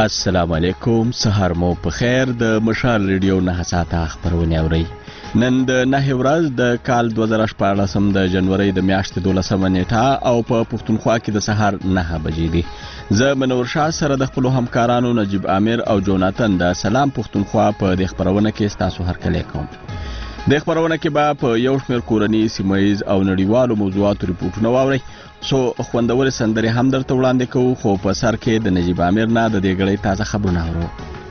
السلام علیکم. سهار مو په خیر. د مشال ریډیو 9 ساعته خبرونه اورئ. نن د 9 ورځ د کال 2014 د جنوري د میاشتې 12 نیټه او په پښتونخوا کې د سهار 9 بجې دي. زه منور شاه سره د خپل همکارانو نجیب عامر او جوناتن د سلام پښتونخوا په د خبرونه کې تاسو هرکلی کوم. د خبرونه کې به په یو شمېر کورني سیمایز او نړیوالو موضوعاتو ریپورتونه واورئ. سو خوندور سندري هم درته وړاندې کوو، خو په سر کې د نجیب عامر نه د دې غړي تازه خبرونه اورو.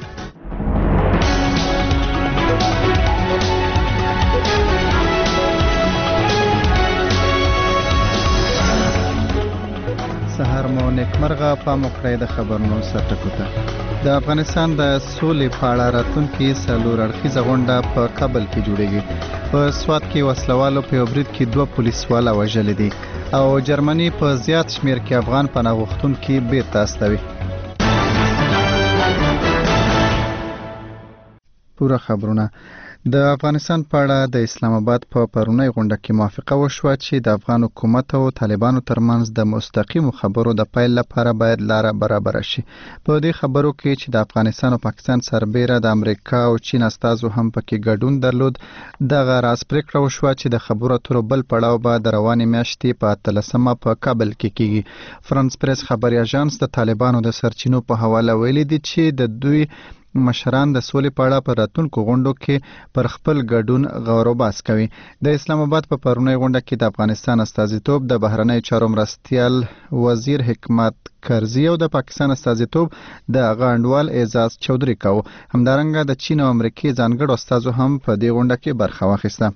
سهار مو نیکمرغه. پام وکړئ د خبرونو سرټکو ته. د افغانستان د سولې په اړه راتلونکي څلور اړخیزه غونډه په کابل کې جوړیږي. په سوات کې وسلوالو په یو برید کې 2 پولیسوال وژل دي او جرمني په زیات شمیر کې افغان پناه غوښتونکي بیرته استوي. پوره خبرونه. د افغانستان په اړه د اسلام آباد په پرونی غونډه کې موافقه وشوه چې د افغان حکومت او طالبانو ترمنځ د مستقیمو خبرو د پیل لپاره باید لاره برابر شي. په دې خبرو کې چې د افغانستان او پاکستان سربېره د امریکا او چین استازو هم پکې ګډون درلود، دغه راز پریکړه وشوه چې د خبرو اترو بل پړاو به د روانې میاشتې په 13 په کابل کې کیږي. فرانس پریس خبري اژانس د طالبانو د سرچینو په حواله ویلي دي چې د دوی مشران د سولې په اړه په راتلونکو غونډو کې پر خپل ګډون غور و بحث کوي. د اسلام آباد په پرونی غونډه کې د افغانستان استازیتوب د بهرنی چارو مرستیال وزیر حکمت کرزي او د پاکستان استازیتوب د غانډوال اعزاز چودري کاوه. همدارنګه د چین او امریکای ځانګړو استازو هم په دې غونډه کې برخه واخیسته.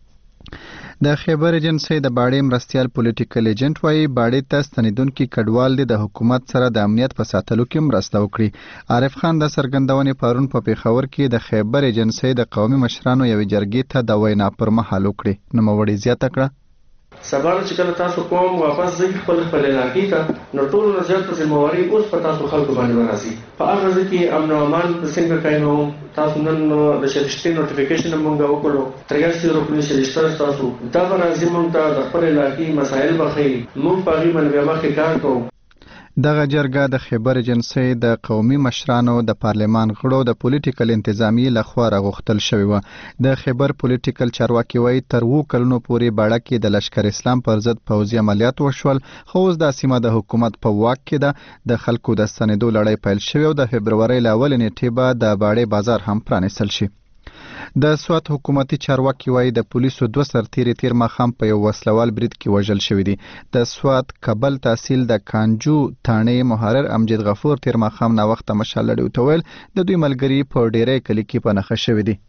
د خیبر ایجنسی د باړې مرستیال پولیټیکل ایجنټ وایي باړې ته ستنیدونکي کډوال دي د حکومت سره د امنیت په ساتلو کې مرسته وکړي. عارف خان د څرګندونې پرون په پیښور کې د خیبر ایجنسی د قومي مشرانو یوې جرګې ته د وینا پر مهال وکړي. نوموړي زیاته کړه سبا چې کله تاسو کوم واپس ځي خپل علاقې ته نو ټول نظر ته ذمہواری اوس په تاسو خلکو باندې راځي. په هغه ځکه کې امن او امان څنګه کاینو تاسو نن د شریشتي نوټیفیکیشن مونږ وکړو ترګر روپنی شریشتر تاسو دا راځي مونږ ته د خپل علاقې مسایل بخي مونږ په غي باندې مخکې کار کوو. دغه جرګه د خیبر ایجنسی د قومي مشرانو د پارلمان غړو د پولیټیکل انتظامیې لخوا راغوښتل شوې وه. د خیبر پولیټیکل چارواکي وایي تر 2 کلونو پورې باړه کې د لشکر اسلام پر ضد پوځي عملیات وشول، خو اوس د سیمه د حکومت په واک کې ده. د خلکو د ستنېدو لړۍ پیل شوې او د فبرورۍ له اولې نیټې به د باړې بازار هم پرانیستل شي. د سوات حکومتي چارواکي وایي د پولیسو 2 سرتیري تیر ماښام په یو وسلوال برید کې وژل شوي دي. د سوات کابل تحصیل د کانجو تاڼې محرر امجد غفور تیر ماښام ناوخته مشال لړۍ ته ویل د دوی ملګري په ډیری کلی کې په نښه شوي دي.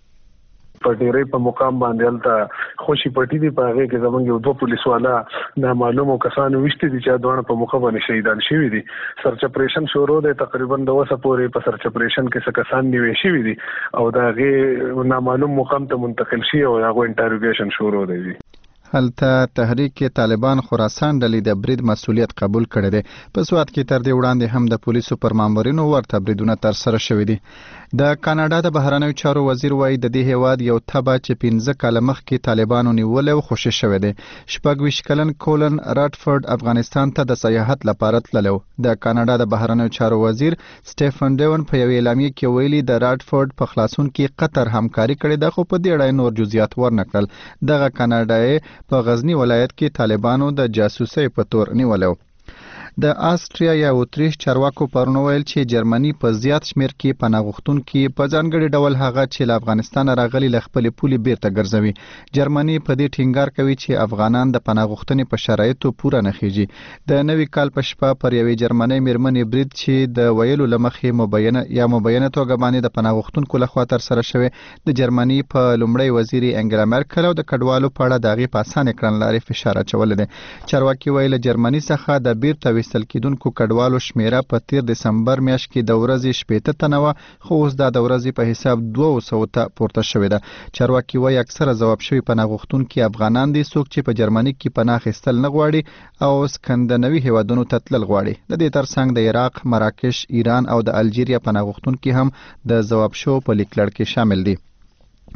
په ډیری په مقام باندې الته خوشي پټی دی په هغه کې زمونږ یو 2 پولیسوالا نامعلومو کسانو وشتي دي چې دوه په مخه باندې شهیدان شوي دي. سرچ اپریشن شروع دی تقریبا 2 وسه پورې په سرچ اپریشن کې څه کسان نیول شوي دي او دا هغه نامعلوم مقام ته منتقل شي او هغه انټروګیشن شروع دی. هلته تحریک طالبان خراسان ډلې د برید مسؤلیت قبول کړی دی. په سوات کې تر دې وړاندې هم د پولیسو پر مامورینو ورته بریدونه ترسره شوي دي. د کاناډا د بهرنیو چارو وزیر وایي د دې هیواد یو تبه چې 15 کاله مخکې طالبانو نیولې او خوشي شوی دی. 26 کلن کولن راټفورد افغانستان ته د سیاحت لپاره تللی و. د کاناډا د بهرنیو چارو وزیر سټیفن ډیون په یوې اعلامیه کې ویلي د راټفورد په خلاصون کې قطر همکاري کړې ده، خو په دې اړه نور جزئیات ورنکړل. دغه کاناډایي په غزنی ولایت کې طالبانو د جاسوسۍ په تور نیولې و. د آسټریا یا اتریش چارواکو پرون ویل چې جرمني په زیات شمیر کې پناه غوښتونکي په ځانګړي ډول هغه چې له افغانستان راغلي له خپلې پولې بیرته ګرځوي. جرمني په دې ټینګار کوي چې افغانان د پناه غوښتنې په شرایطو پوره نه خېږي. د نوي کال په شپه پر یوې جرمنۍ میرمنې برید چې د ویلو له مخې مبینه توګه باندې د پناه غوښتونکو لخوا ترسره شوی د جرمني په لومړی وزیر انګلا مرکل او د کډوالو په اړه د هغې په اسانه کړنلارې فشار اچولی دی. چارواکي وایي له جرمني څخه د بیرته ویستل کېدونکو کډوالو شمیره په تیر دسمبر میاشت کې د ورځې 80 تنه وه، خو اوس دا د ورځې په حساب 200 ته پورته شوې ده. چارواکي وایي اکثره ځواب شوي پناه غوښتونکي افغانان دي، څوک چې په جرمني کې پناه اخیستل نه غواړي او سکندنوي هیوادونو ته تلل غواړي. د دې ترڅنګ د عراق، مراکش، ایران او د الجیریا پناه غوښتونکي هم د ځواب شو په لیکلړ کې شامل دي.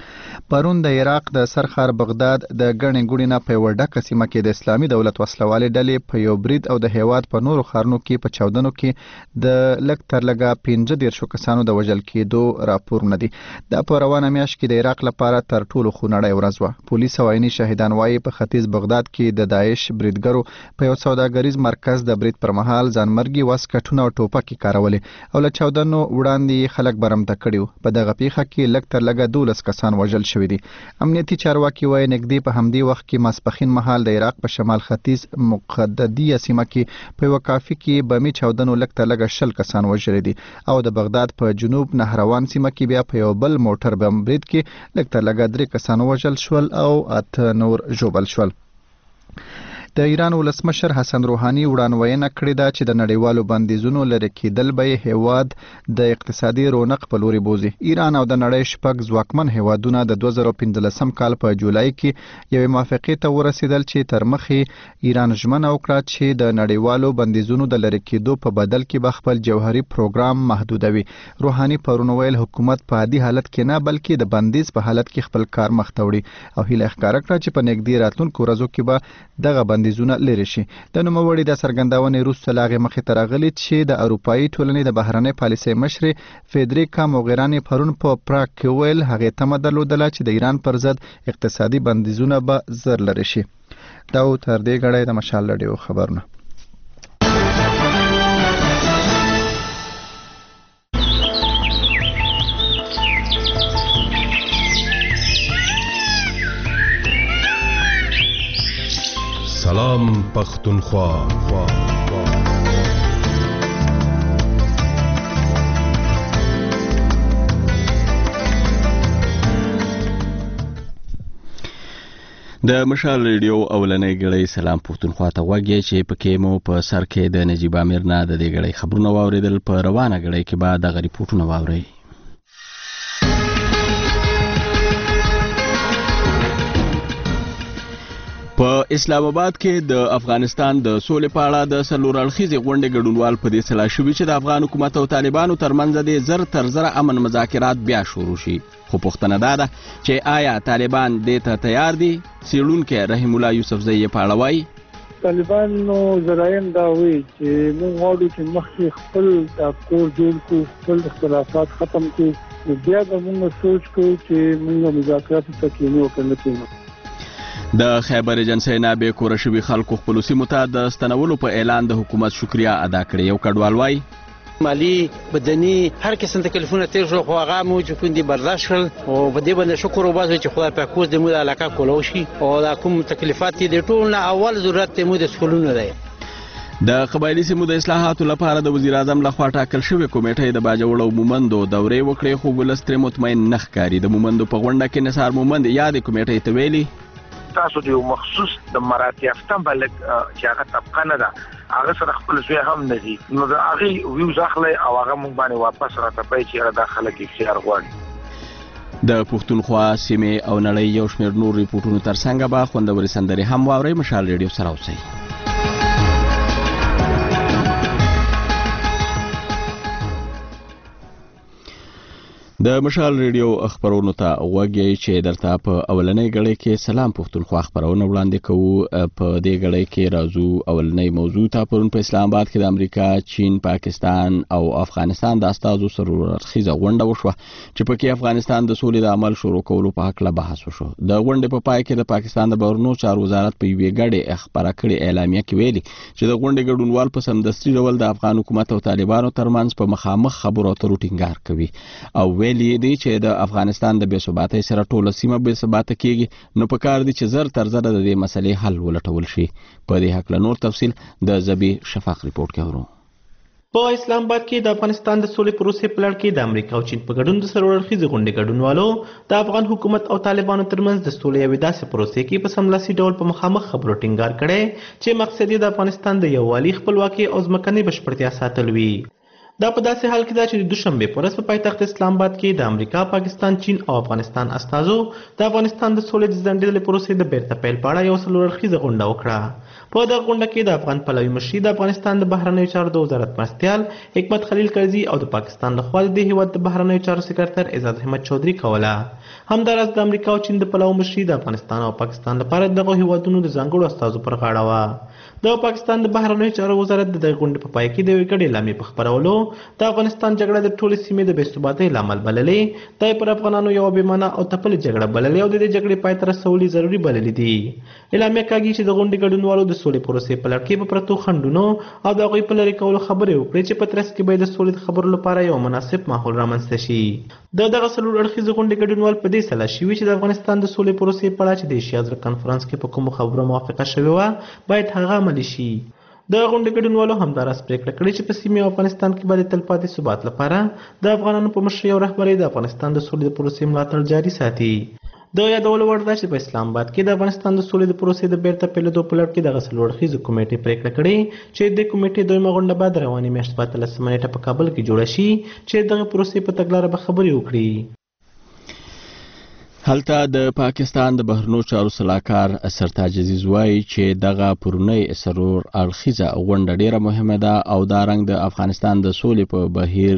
پرون د عراق د سرخار بغداد د ګڼې ګوڼې نه په یوه ډکه سیمه کې د اسلامي دولت وسلوالې ډلې په یو برید او د هیواد په نورو ښارونو کې په چاودنو کې د لږ تر لږه 15 کسانو د وژل کېدو راپورونه دي. دا په روانه میاشت کې د عراق لپاره تر ټولو خونړۍ ورځ وه. پولیس او عیني شاهدان وایي په ختیځ بغداد کې د داعش بریدګرو په یو سوداګریز مرکز د برید پر مهال ځانمرګي وسکټونه او ټوپکې کارولې او له چاودنو وړاندې خلک برمته کړي. په دغه پیښه کې لږ تر لږه 12 کسان وژل شوي دي. امنیتي چارواکي وایي نږدې په همدې وخت کې ماسپښین مهال د عراق په شمال ختیځ مقددیه سیمه کې په یوه کافي کې بمي چاودنو لږ تر لږه 20 کسان وژلي دي او د بغداد په جنوب نهروان سیمه کې بیا په یو بل موټر بم برید کې لږ تر لږه 3 کسان وژل شول او 8 نور ژوبل شول. د ایران ولسمشر حسن روحاني وړاندوینه کړې ده چې د نړیوالو بندیزونو لرې کېدل به هیواد د اقتصادي رونق په لوري بوزي. ایران او د نړۍ 6 ځواکمن هیوادونه د 2015 کال په جولای کې یوې موافقې ته ورسېدل چې تر مخې ایران ژمنه وکړه چې د نړیوالو بندیزونو د لرې کېدو په بدل کې به خپل جوهري پروګرام محدودوي. روحاني پرون ویل حکومت په عادي حالت کې نه بلکې د بندیز په حالت کې خپل کار مخ ته وړي او هیله ښکاره کړه چې په نږدې راتلونکو ورځو کې به دغه بندیزونه لرې شي. د نوموړي د څرګندونې وروسته له هغې مخې ته راغلي چې د اروپایي ټولنې د بهرنۍ پالیسۍ مشرې فیدریکا موغیراني پرون په پراګ کې ویل هغې تمه درلودله چې د ایران پر ضد اقتصادي بندیزونه به زر لرې شي. دا تر دې غړی د مشال رادیو خبرونه. سلام پختونخوا. د مشال ریډیو اولنۍ غړی سلام پختونخوا ته وګورئ چې پکې مو په سر کې د نجیب امیر نه د دې غړی خبرونه واوریدل. په روانه غړی کې بعد د ریپورتونه واورئ. په اسلام آباد کې د افغانستان د سولې په اړه د څلور اړخیزې غونډې ګډونوال په دې سلا شوي چې د افغان حکومت او طالبانو ترمنځ د زر تر زره امن مذاکرات بیا شروع شي. خو پوښتنه دا ده چې آیا طالبان دې ته تیار دي؟ څېړونکی رحیم الله یوسفزی یې په اړه وایي. طالبانو ذرایم دا وایي چې موږ غواړو چې مخکې خپل کور جوړ کړو، خپل اختلافات ختم کړو، بیا به موږ سوچ کوو چې موږ مذاکراتو ته کینو که نه کینو. د خیبر ایجنسۍ نه بې کوره شوي خلکو خپلو سیمو ته د ستنولو په اعلان د حکومت شکریا ادا کړې. یو کډوال وایي مالی بدني هر قسم تکلیفونه تیر شو خو هغه مو چې کوم دي برداشت کړل او په دې باندې شکر وباسو چې خدای پاک اوس د مو د علاقه کولو شي او دا کوم تکلیفات دي ټول نه اول ضرورت مو د سکولونو دی. د قبایلی سیمو د اصلاحاتو لپاره د وزیر اعظم لخوا ټاکل شوې کمیټې د باجوړ او مومندو دورې وکړې خو ولس ترې مطمئن نه ښکاري. د مومندو په غونډه کې نثار مومند یادې کمیټې ته ویلي تاسو د یو مخصوص د مراتب یافته بلک چې هغه طبقه نه ده هغه سره خپل ځای هم نه دي نو د هغه ویو ځخله او هغه مونږ باندې واپس راټپای چې هغه داخله کې اختیار غواړي. د پښتونخوا سیمې او نړۍ یو شمېر نور ریپورتونو ترڅنګ به خوندورې سندرې هم واورئ. مشال ریډیو سره اوسئ. د مشال ریډیو خبرونو ته وګورئ چې درته په اولنۍ غړۍ کې سلام پښتونخوا خبرونه وړاندې کوو. په دې غړۍ کې راځو اولنۍ موضوع ته. پرون په اسلام آباد کې د امریکا، چین، پاکستان او افغانستان د استازو سره ورخیزه غونډه وشوه چې پکې افغانستان د سولې د عمل شروع کولو په حق له بحث وشو. د غونډې په پای کې د پاکستان د بهرنیو چارو وزارت په یوې ګډې خبره کړې اعلامیه کې ویلي چې د غونډې ګډونوال په سمدستي ډول د افغان حکومت او طالبانو ترمنځ په مخامخ خبرو اترو ټینګار کوي او ویلي دی چې د افغانستان د بې ثباتۍ سره ټوله سیمه بې ثباته کیږي نو پکار دي چې زر تر زره د دې مسلې حل ولټول شي. په دې هکله نور تفصیل د زبی شفاق ریپورت کې اورو. په اسلام آباد کې د افغانستان د سولې پروسې په لړ کې د امریکا او چین په ګډون د څلور اړخیزې غونډې ګډونوالو د افغان حکومت او طالبانو ترمنځ د سولې یوې داسې پروسې کې په سملاسي ډول په مخامخ خبرو ټینګار کړی چې مقصد یې د افغانستان د یووالي، خپلواکۍ او ځمکنۍ بشپړتیا ساتل وي. دا په داسې حال کې ده چې د دوشنبې په ورځ په پایتخت اسلام آباد کې د امریکا، پاکستان، چین او افغانستان استازو د افغانستان د سولې د ځنډېدلې پروسې د بیرته پیل په اړه یو څلور اړخیزه غونډه وکړه. په دغه غونډه کې د افغان پلوي مشري د افغانستان د بهرنیو چارو د وزارت مرستیال حکمت خلیل کرزي او د پاکستان لخوا د دې هیواد د بهرنیو چارو سکرټر اعزاز احمد چودھری کوله. همداراز د امریکا او چین د پلوي مشري د افغانستان او پاکستان لپاره دغه هیوادونو د ځانګړو استازو پر غاړه وه. د پاکستان د بهرنیو چارو وزارت د دغه غونډې په پای کې د یوې ګډې اعلامیې په خپرولو د افغانستان جګړه د ټولې سیمې د بې ثباتۍ لامل بللې، دا یې پر افغانانو یوه بېمانه او تپلې جګړه بللې او د دې جګړې پای ته رسول ضروري بللې دي. اعلامیه کاږي چې د غونډې ګډونوالو د سولې پروسې په لړ کې په پرتو خنډونو او د هغوی په لرې کولو خبرې وکړې چې په ترڅ کې به د سولې د خبرو لپاره یو مناسب ماحول رامنځته شي. دغه څلور اړخیزې غونډې ګډونوال په دې سلا شوي چې د افغانستان د سولې پروسې په اړه چې د ایشیا زړه کنفرانس کې په کومو خبرو موافقه شوې وه باید هغه عملي شي. د غونډې ګډونوالو همداراز پرېکړه کړې چې په سیمې او افغانستان کې به د تلپاتې ثبات لپاره د افغانانو په مشرۍ او رهبرۍ د افغانستان د سولې د پروسې ملاتړ جاري ساتي. د یادولو وړ ده چې په اسلام آباد کې د افغانستان د سولې د پروسې د بیرته پیلېدو په لړ کې دغه څلور اړخیزه کمیټې پرېکړه کړې چې د کمیټې دویمه غونډه به د روانې میاشتې په 13 نیټه په کابل کې جوړه شي چې دغه پروسې په تګلاره به خبرې وکړي. هلته د پاکستان د بهرنیو چارو سلاکار سرتاج عزیز وایي چې دغه پرونی سرور اړخیزه غونډه ډیره مهمه ده او دا رنګ د افغانستان د سولې په بهیر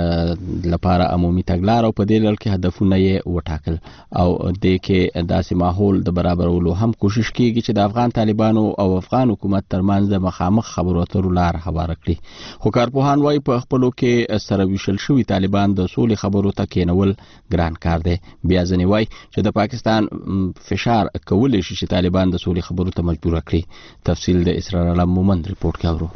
لپاره عمومي تګلاره او په دې لړ کې هدفونه یې وټاکل او د کې داسې ماحول د برابرولو هم کوشش کیږي چې د افغان طالبانو او افغان حکومت ترمنځ د مخامخ خبرو اترو لار هواره کړي. خو کارپوهان وایي په خپلو کې سره ویشل شوي طالبان د سولې خبرو ته کېنول ګران کار دی. بیا ځینې وایي چې د پاکستان فشار کولی شي چې طالبان د سولې خبرو ته مجبور کړي. تفصیل د اسرار علم مومند ریپورت کاورو.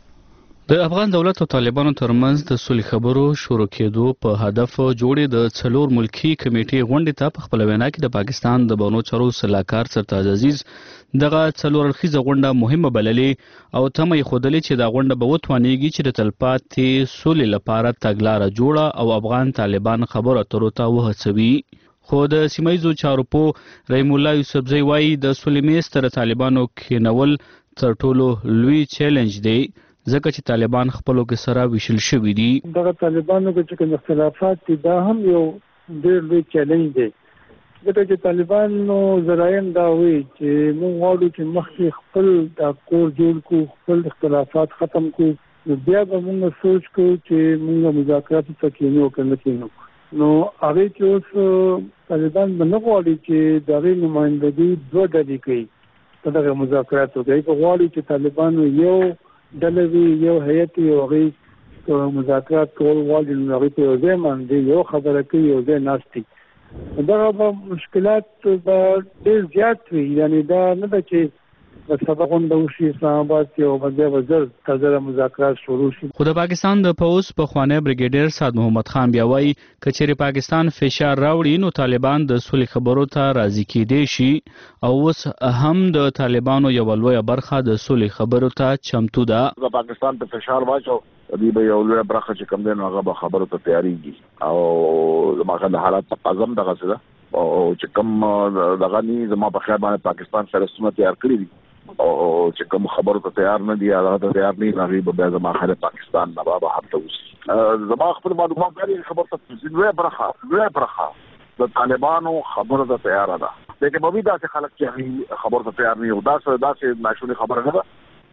د افغان دولت او طالبانو ترمنځ د سولې خبرو شروع کېدو په هدف جوړې د څلور ملکی کمیټې غونډې ته په خپل وینا کې د پاکستان د بهرنیو چارو سلاکار سرتاج عزیز دغه څلور اړخیزه غونډه مهمه بللې او تمه یې ښودلې چې دا غونډه به وتوانیږي چې د تلپاتې سولې لپاره تګلاره جوړه او افغان طالبان خبرو اترو ته وهڅوي. خو د سیمایزو چارو په رحیم الله یوسفزی وایي د سولې میز ته د طالبانو کېنول تر ټولو لوی چیلنج دی ځکه چې طالبان خپلو کې سره ویشل شوي دي. دغه طالبانو کې چې کوم اختلافات دي دا هم یو ډېر لوی چیلنج دی ځکه چې طالبانو ذرایم دا وایي چې موږ غواړو چې مخکې خپل د کور جوړ کړو، خپل اختلافات ختم کړو، نو بیا به موږ سوچ کوو چې موږ مذاکراتو ته کېنو که نه کېنو. نو هغه چې اوس طالبان به نه غواړي چې د هغې نمایندګي دوه ډلې کوي په دغه مذاکراتو کې. هغوی غواړي چې طالبانو یو ډله وي، یو هیئت وي او هغوی مذاکرات کول غواړي نو هغوی په یو ځای باندې یو خبره کوي، یو ځای ناست دي. دغه به مشکلات به ډېر زیات وي. یعنې دا نه ده چې د سبا غونډه وشي اسلام آباد کې او بیا به زر تازه مذاکرات شروع شي. خو د پاکستان د پوځ پخوانی بریګیډیر سعد محمد خان بیا وایي که چیرې پاکستان فشار راوړي نو طالبان د سولې خبرو ته راضي کېدی شي او اوس هم د طالبانو یوه لویه برخه د سولې خبرو ته چمتو ده. د پاکستان ته فشار واچو دوی به یو لویه برخه چې کوم دی نو هغه به خبرو ته تیارېږي او زما د حالات تقاضا هم دغسې ده او چې کوم دغه ني زما په خیال باندې پاکستان سره ستونزه تیار کړي دي او چې کوم خبرو ته تیار نه دي هغه ته تیار نه هغوی به بیا زما خیال پاکستان نه به هلته اوسي. زما خپل معلومات دی خبر ته لویه برخه د طالبانو خبرو ته تیاره ده، لیکن به وي داسې خلک چې هغوی خبرو ته تیار نه وي. داسې ناشونې خبره نه ده،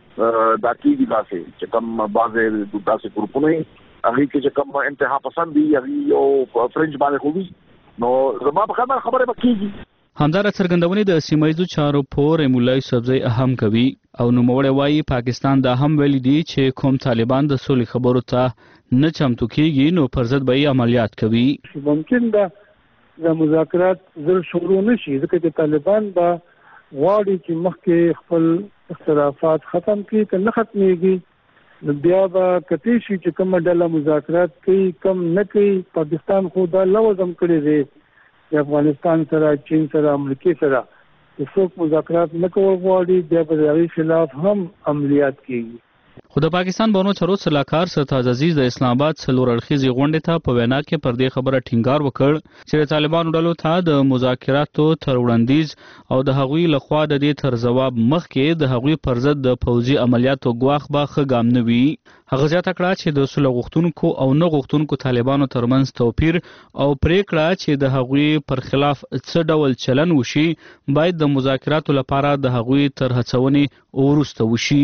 دا کېږي داسې چې کوم بعضې داسې ګروپونه وي هغوی کې چې کوم انتها پسند دي هغوی یو فرنج باندې خو وي نو زما په خیال خبرې به کېږي. همدارنګه څرګندونې د سیمایزو چارو په رحیم الله یوسفزی هم کوي او نوموړی وایي پاکستان دا هم ویلي دي چې کوم طالبان د سولې خبرو ته نه چمتو کېږي نو پر ضد به یې عملیات کوي. ممکن ده د مذاکرات زر شروع نه شي ځکه چې طالبان به غواړي چې مخکې خپل اختلافات ختم کړي، که نه ختمېږي نو بیا به کتی شي چې کومه ډله مذاکرات کوي کم نه کوي. پاکستان خو دا لوزم کړی دی د افغانستان سره، چین سره، امریکې سره چې څوک مذاکرات نه کول غواړي بیا به د هغوی خلاف هم عملیات کېږي. خو د پاکستان بانو چارو سلاکار سرتاج عزیز د اسلام آباد څلور اړخیزې غونډې ته په وینا کې پر دې خبره ټینګار وکړ چې د طالبانو ډلو ته د مذاکراتو تر وړاندیز او د هغوی لخوا د دې تر جواب مخکې د هغوی پر ضد د پوځي عملیاتو ګواښ به ښه ګام نه وي. هغه زیاته کړه چې د سوله غوښتونکو او نه غوښتونکو طالبانو ترمنځ توپیر او پریکړه چې د هغوی پر خلاف څه ډول چلن وشي باید د مذاکراتو لپاره د هغوی تر هڅونې وروسته وشي.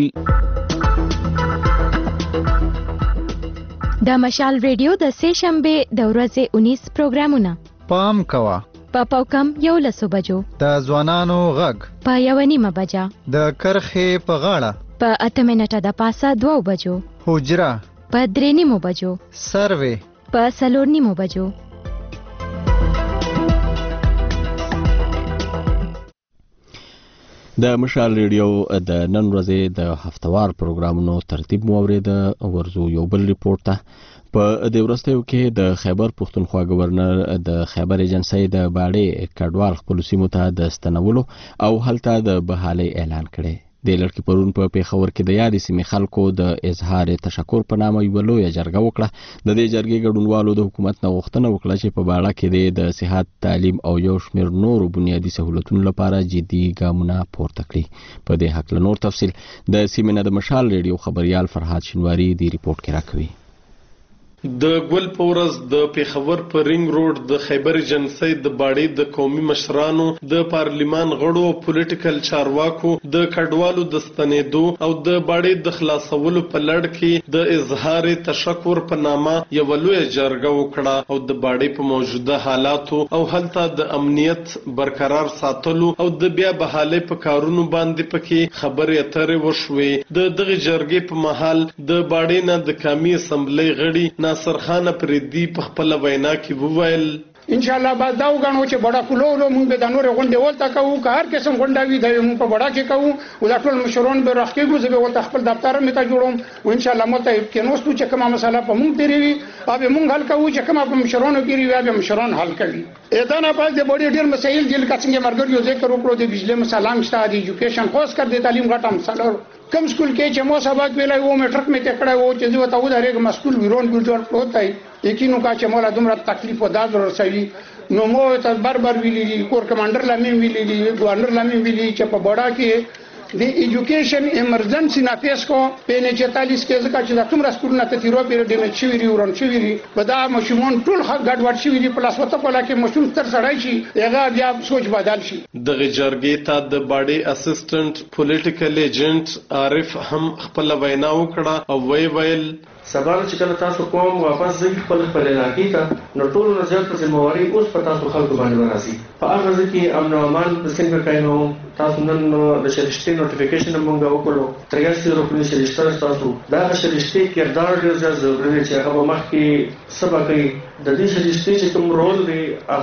د مشال ریډیو د سه شنبه د ورځې 19 پروګرامونه پام کوا په پاوکم 11 بجو د ځوانانو غږ په 1:30 بجا د کرخې په غاړه په 8 منټه د پاسه 2 بجو حجره په 3:30 بجو سروې په 4:30 بجو. د مشال ریډیو د نن ورځې د هفتوار پروګرامونو ترتیب مو اورېده. ورزو یو بل ریپورت ته په دې وروستیو کې د خیبر پښتونخوا گورنر د خیبر ایجنسی د باړې کډوال خپل سیمو ته د ستنولو او هلته د بحالۍ اعلان کړي. د لړکی پرون په پیښور کې د یادې سیمې خلکو د اظهار تشکر په نامه یوه لویه جرګه وکړه. د دې جرګې ګډونوالو د حکومت نه غوښتنه وکړه چې په باړه کې د صحت، تعلیم او یو شمېر نورو بنیادي سهولتونو لپاره جدي ګامونه پورته کړي. په دې هکله نور تفصیل د سیمې نه د مشال ریډیو خبریال فرهاد شینواری دی ریپورت کې راکوي. د ګل پورز د پیښور په رینګ روډ د خیبر ایجنسی د باړې د قومي مشرانو، د پارلیمان غړو او پولیټیکل چارواکو د کډوالو د ستنېدو او د باړې د خلاصولو په لړ کې د اظهار تشکر په نامه یوه لویه جرګه وکړه او د باړې په موجوده حالاتو او هلته د امنیت برقرار ساتلو او د بیا بحالۍ په کارونو باندې پکې خبرې اترې وشوې. د دغه جرګې په مهال د باړې نه د قومي اسمبلی غړي ناصر خان پردي په خپل وینا کې وویل ان شاء الله بعد دا وګڼو چې بڑا کولو موږ به د نور غونډې ولته کوو که هر قسم غونډه وي د موږ په بڑا کې کوو او دا ټول مشرون به راخکېږو زه به ولته خپل دفتر مې ته جوړوم او ان شاء الله مو ته کې نو ستو چې کومه مسله په موږ تیری وي او به موږ حل کوو چې کومه په مشرونو کې وي به مشرون حل کوي. ادا نه پاس د بډې ډېر مسایل دي لکه څنګه مرګ یو ذکر وکړو د بجلی مسله مشته د ایجوکیشن خاص کر د تعلیم غټه مسله کم سکول کې چې مو سبق ویلای وو میټرک مې تکړه وو چې زه ته ودرېږم مسکول ویرون ګورځور پروتای یقینو کا چې مولا دومره تکلیف و داز ورسوي نو مو ته بربر ویلي کور کمانډر لامین ویلي ګورنر لامین ویلي چې په بڑا کې د ایجوکیشن ایمرجنسی نافذ کو په 44 کې ځکه چې د کوم سکول نه ته تیرو پیر ډیمیج شوی دی ورن شوی دی په دا مشمون ټول ګډ وډ شوی دی پلاس وته په لکه مشمون تر سړی شي هغه بیا سوچ بدل شي. دغه جرګې ته د باډي اسسټنټ پولیټیکل ایجنټ عارف هم خپل وینا وکړه او ویل سبا چې کله تاسو کوم واپس ځئ خپل علاقې ته نو ټول نظر په ذمہواری اوس په تاسو خلکو باندې راځي. په هغه ځکه کې امن او امان په څنګه کاینو تاسو نن د شریشتي نوټیفیکیشن مونږ وکړو 83 په شریشتي تاسو دا شریشتي کردار ډېر ضروري دی چې هغه مخکې سبا کوي د دې شریشتي چې کوم رول دی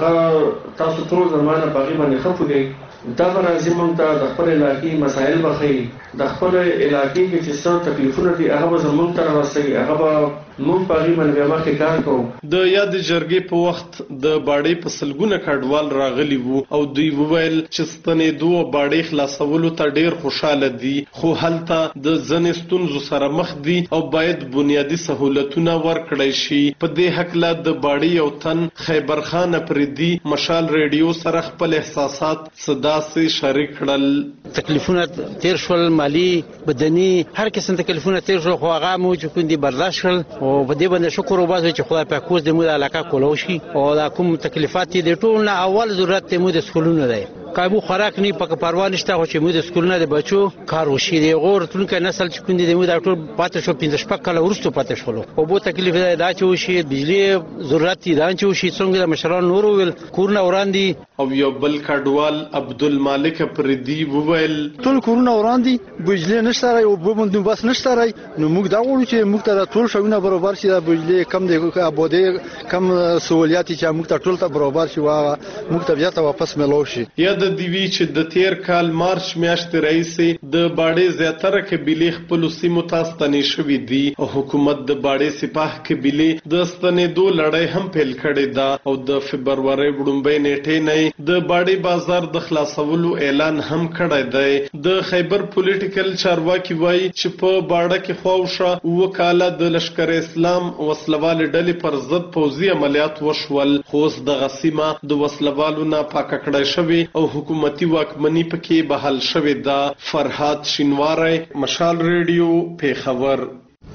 هغه تاسو ټول زمانه باغی باندې خپوږي دا راځي مونږ ته د خپل علاقې مسایل بخي د خپل علاقې کې چې څو تکلیفونه دي هغه زموږ ته راوستي هغه مونږ په غي باندې مخکې کار کوو. د یاد جرګې په وخت د باډې په سلګونه کډوال راغلي وو او دوی وویل چې ستنېدو او باډې خلاصولو ته ډېر خوشاله دي خو هلته د ځنې ستونزو سره مخ دي او باید بنیادي سهولتونه ورکړی شي. په دې هکله د باډې یو تن خیبر خان پردي مشال ریډیو سره خپل احساسات صدا سي شریک کړل. تکلیفونه تیر شول، مالی بدني هر قسم تکلیفونه تیر شول خو هغه مو چې کوم دي برداشت کړل او په دې باندې شکر وباسو چې خدای په کوز د مو د علاقه کولو شي او دا کوم تکلیفات دي ټول نه اول ضرورت مو د سکولونو دی کابو خوراک نه پک پروا نشته خو چې مو د سکولونو د بچو کار وشي دی غور تونکه نسل چې کوم دي مو دا ټول پاتې شو 15 شپه کله ورستو پاتې شول او بو تکلیف دا چې وشي بجلی ضرورت دي دا چې وشي څنګه د مشران نور ویل کورونه وړاندې او یو بل کډوال عبدالمالک پردي وویل ټول کورونه وړاندې بجلی نشته او بو باندې بس نشته نو موږ دا وړو چې موږ ته ټول شونه برابر شي د بجلی کم دی آبادی کم سہولیات چې موږ ته ټول ته برابر شي وا موږ ته بیا ته واپس ملو شي. یا یاد دی وی چې د تیر کال مارچ میاشتې راهیسې د باډې زیاتره قبیلې خپلو سیمو ته ستنې شوي دي او حکومت د باډې سپاه قبیلې د ستنېدو لړۍ هم پیل کړې ده او د فبرورۍ وړومبۍ نیټې نه د باډې بازار د خلاصولو اعلان هم کړی دی. د خیبر پولیټیکل چارواکي وایي چې په باډه کې خواوشا وکاله د لشکر اسلام وسلوالې ډلې پر ضد پوځي عملیات وشول خو اوس دغه سیمه د وسلوالو نه پاکه کړی شوې او حکومتي واکمني پکې بحال شوې ده. فرهاد شینواری، مشال ریډیو، پیښور.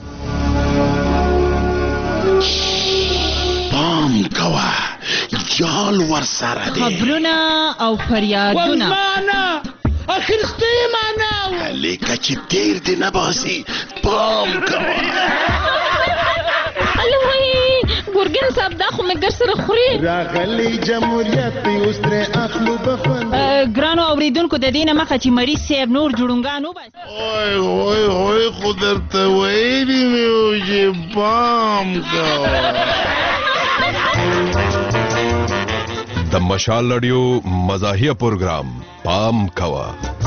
پام کوه جال ورسره دی خبرونه او فریادونه اخرستی ماناو لیکه چې تیر دی نباسي پام کوه. الوی ګورګین صاحب دا خو مګر سره خوري راغلی جمهوریت اوس تر اخلو بخوند ګرانو اوریدونکو د دینه مخه چې مریض صاحب نور جوړونګانو بس اوه خو درته ویلي مې و چې پام کوه. د مشال رادیو مزاحیه پروګرام پام کوه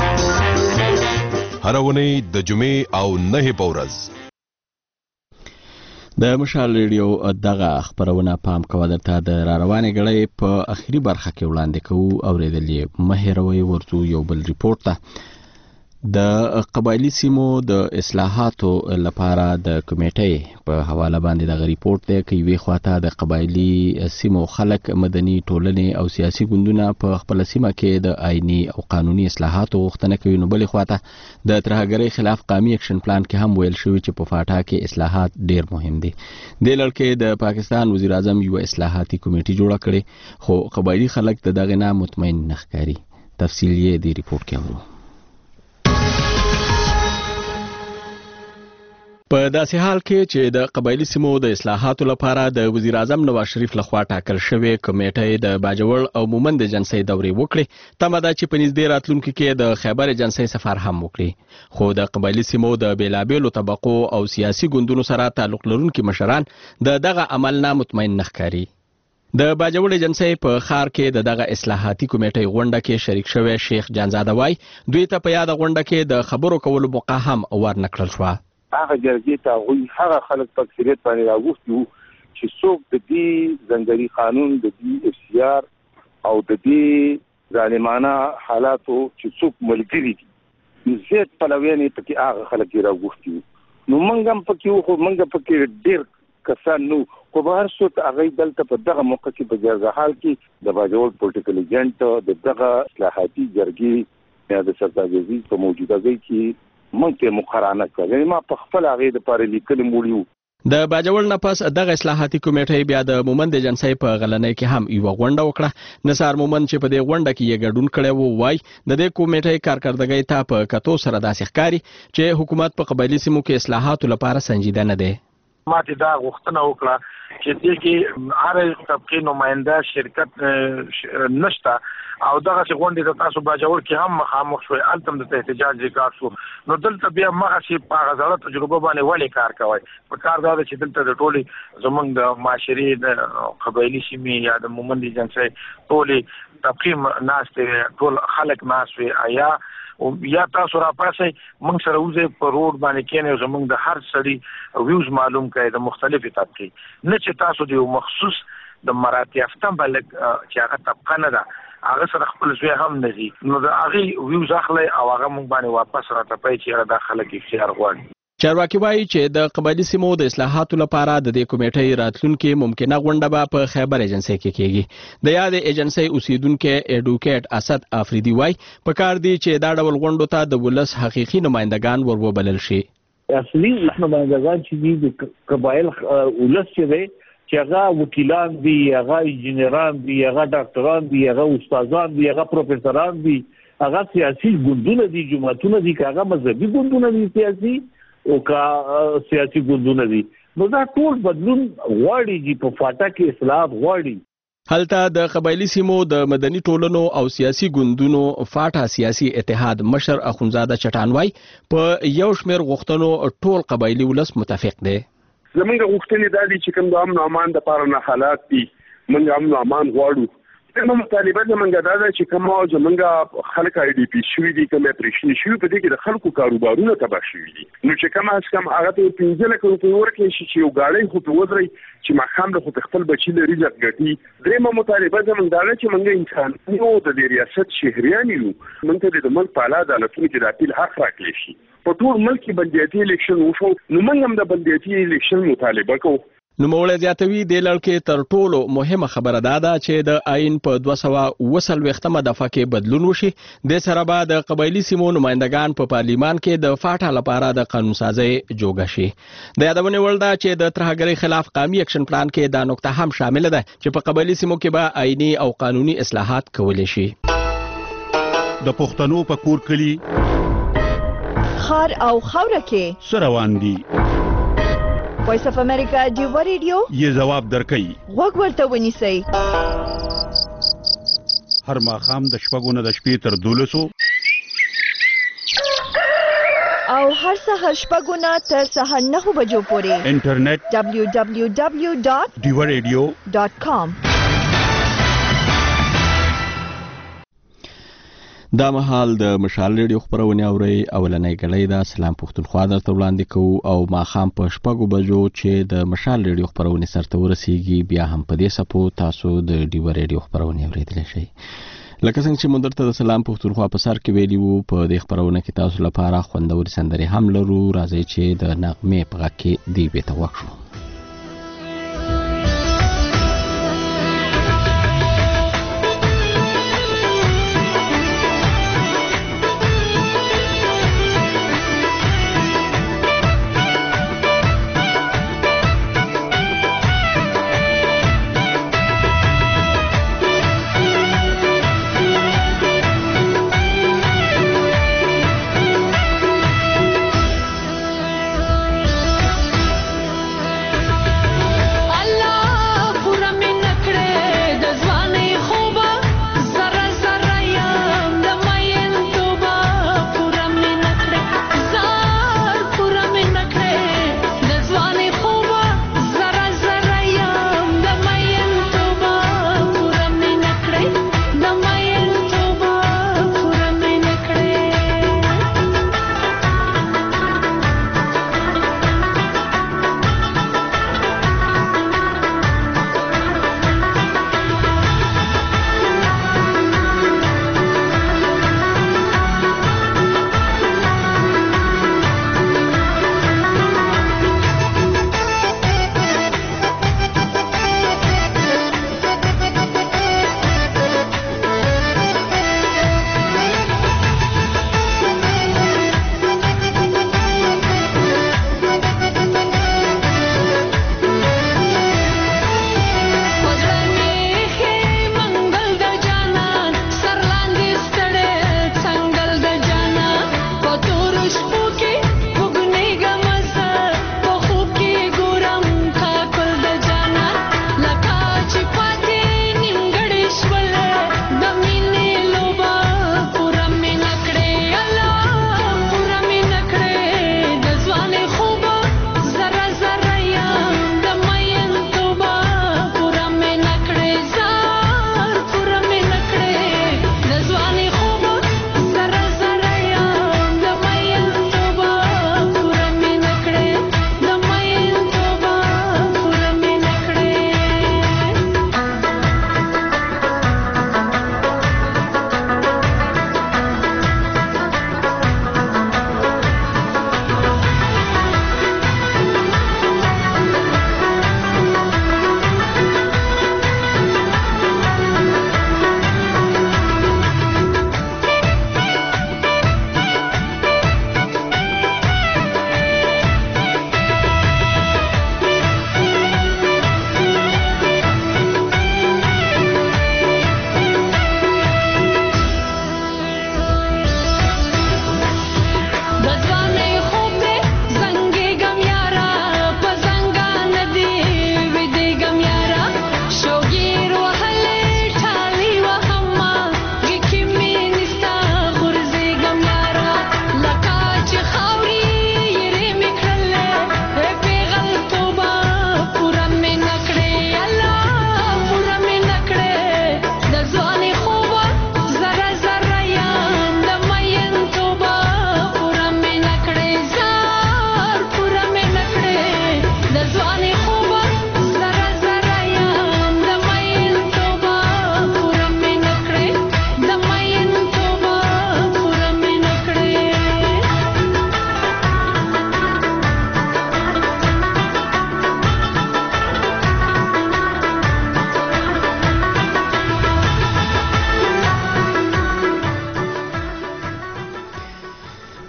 هر ونی د جمعې او 9 په ورځ. د مشال ریډیو دغه خبرونه پام کوه درته د روانې غړې په اخیری برخه کې وړاندې کوو. اوریدل یې مه هېروئ. ورځو یو بل ریپورت ته د قبایلي سیمو د اصلاحاتو لپاره د کمیټې په حواله باندې دغه ریپورت دی چې یوې خواته د قبایلي سیمو خلک، مدني ټولنې او سیاسي ګوندونه په خپله سیمه کې د آئیني او قانوني اصلاحاتو غوښتنه کوي، نو بلې خواته د ترهګرۍ خلاف قومي اکشن پلان کې هم ویل شوي چې په فاټا کې اصلاحات ډیر مهم دي. دې لړ کې د پاکستان وزیر اعظم یو اصلاحاتي کمیټې جوړه کړې خو قبایلي خلک د دغه نه مطمئن نه ښکاري. تفصیل یې د ریپورت کې اورو. په داسې حال کې چې د قبایلي سیمو د اصلاحاتو لپاره د وزیر اعظم نواز شریف لخوا ټاکل شوې کمیټې د باجوړ او مومند جنسي دورې وکړې، تمه ده چې په نږدې راتلونکي کې د خیبر جنسي سفر هم وکړي. خو د قبایلي سیمو د بیلابیلو طبقو او سیاسي ګوندونو سره تعلق لرونکي مشران د دغه عمل نه مطمئن نه ښکاري. د باجوړ جنسي په خار کې د دغه اصلاحاتي کمیټې غونډه کې شریک شوی شیخ جانزاده وای دوی ته په یاد غونډه کې د خبرو کولو موقع هم ورنکړل شو. هغه جرګې ته هغه خلک په اکثریت باندې راغوښتي وو چې څوک د دې ځنګلي قانون، د دې FCR او د دې ظالمانه حالاتو چې څوک ملګري دي، نو زیات پلویان یې پکې هغه خلک راغوښتي وو. نو موږ هم پکې وو، خو موږ پکې ډېر کسان نو خو به هر څوک هغه دلته په دغه موقع کې په جرګه حال کې د باجوړ پولیټیکل ایجنټ د دغه اصلاحاتي جرګې یا د سرتاجزي په موجوده ځای کې مونږ ته مقرانه کړل. یعنی ما په خپل هغه د پاره لیکل مولیو. د باجوړ نه پس دغه اصلاحاتي کمیټې بیا د مومند جنسي په غلنۍ کې هم یو غونډه وکړه. نثار مومند چې په دې غونډه کې یې ګډون کړی وو وای د دې کمیټې کارکردګۍ ته په کتو سره داسې ښکاري چې حکومت په قبایلي سیمو کې اصلاحاتو لپاره سنجیده نه دی. ما ته دا غوښتنه وکړه چې دې کې هر طبقه نماینده شرکت نشته او دغه غونډې د تاسو باجوړ کې هم مخامخ شوي، التم د احتجاج ذکر شو. نو دلته بیا مغه شي په غزړه تجربه باندې ولې کار کوي. په کار دا چې دلته د ټولي زمونږ د معاشري د قبایلي سیمې یا د مومند جنسي ټولي طبقه ناس ټول خلک ناس وي یا تاسو را پاسئ موږ سره وځي په روډ باندې کېنه زمونږ د هر سړي ویوز معلوم کړي د مختلفې طبقه، نه چې تاسو د مخصوص د مراتب یافتم بلک چې هغه طبقه نه ده هغه سره خپل ځای هم نه دي، نو د هغه ویوز اخلي او هغه موږ باندې واپس راټپي چې هغه داخله کې اختیار غواړي. چارواکي وایي چې د قبایلي سیمو د اصلاحاتو لپاره د دې کمیټې راتلونکي ممکنه غونډه به په خیبر ایجنسي کې کیږي. د یاد ایجنسي اوسیدونکو ایډوکیټ اسد افریدي وایي په کار دی چې دا ډول غونډو ته د ولس حقيقي نمائندگان وروبلل شي. اصلي نمائندگان چې د قبایل ولس چې دی چې هغه وکیلان دي، هغه انجینران دي، هغه ډاکټران دي، هغه استادان دي، هغه پروفیسوران دي، هغه سیاسي ګوندونه دي، جماعتونه دي، هغه مذهبي ګوندونه دي سیاسي او کا سیاسي ګوندونه دي. نو دا ټول بدلون غواړي چې په فاټا کې اصلاحات غواړي. هلته د قبایلي سیمو د مدني ټولنو او سیاسي ګوندونو فاټا سیاسي اتحاد مشر اخونزاده چټانوای په یو شمېر غوښتنو ټول قبایلي ولس متفق دی. زمونږ غوښتنې دا دي چې کوم د امن او امان د لپاره نه حالات دي، موږ امن او امان غواړو نو مطالبه زمونږ دا ده چې کومه زمونږ خلک آی ډي پی شوي دي کومه پرېشنې شوي په دې کې د خلکو کاروبارونه تباه شوي دي نو چې کومه اس کم هغه ته 15 لک روپۍ ورکړي شي چې یو گاډي خو په ودرې چې مخام له خپل بچی لري رزق ګټي درېمه مطالبه زمونږ دا ده چې موږ انسان یو د ریاست شهريان یو موږ ته د ملک په اعلی عدالتونو کې د اپیل حق راکړي شي په ټول ملک کې بلدیاتي الیکشن وشو نو موږ هم د بلدیاتي الیکشن مطالبه کوو. نوموړی زیاتوي د لړکې تر ټولو مهمه خبره ده چې د آئین په 220 دفعه کې بدلون وشي د سره به د قبایلی سیمو نمائندگان په پارلیمان کې د فاټا لپاره د قانون سازي جوګه شي. د یادونه وړ ده چې د ترهګرۍ خلاف قومي اکشن پلان کې دا نقطه هم شامل ده چې په قبایلی سیمو کې به آئینی او قانوني اصلاحات کولی شي. د پښتنو په کور کلی خار او خوره کې سروان دي وایس اف امریکا دیو ریډیو یې جواب درکړي وګ ورته ونیسئ هر ماښام د شپږو نه د شپې تر 12 او هر سهار شپږو نه تر سهار 9 بجو پورې انټرنیټ www.diwaradio.com دا مهال د مشال ریډیو خبرونه اوري اولنۍ غړۍ دا سلام پښتونخوا درته وړاندې کوو او ماښام په شپږو بجو چې د مشال ریډیو خبرونه سرته ورسیږي بیا هم په دې سپو تاسو د ډیو ریډیو خبرونه اوریدلی شئ. لکه څنګه چې مونږ درته د سلام پښتونخوا په سر کې ویلي وو په دې خبرونه کې تاسو لپاره خوندورې سندرې هم لرو. راځئ چې د نغمې په غږ کې دی به توقع شو.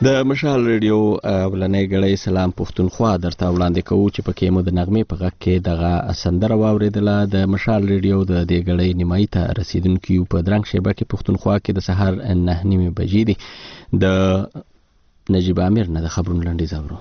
د مشال ریډیو ولنۍ غړی سلام پښتونخوا درته وړاندې کوو چې پکې مو د نغمې په غږ کې دغه سندره واورېدله. د مشال ریډیو د دې غړی نیمایي ته رسیدونکي په درنګ شیبه کې پښتونخوا کې د سهار 9:30 بجې دي. د نجیب امیر نه د خبرونو لنډیز اورو.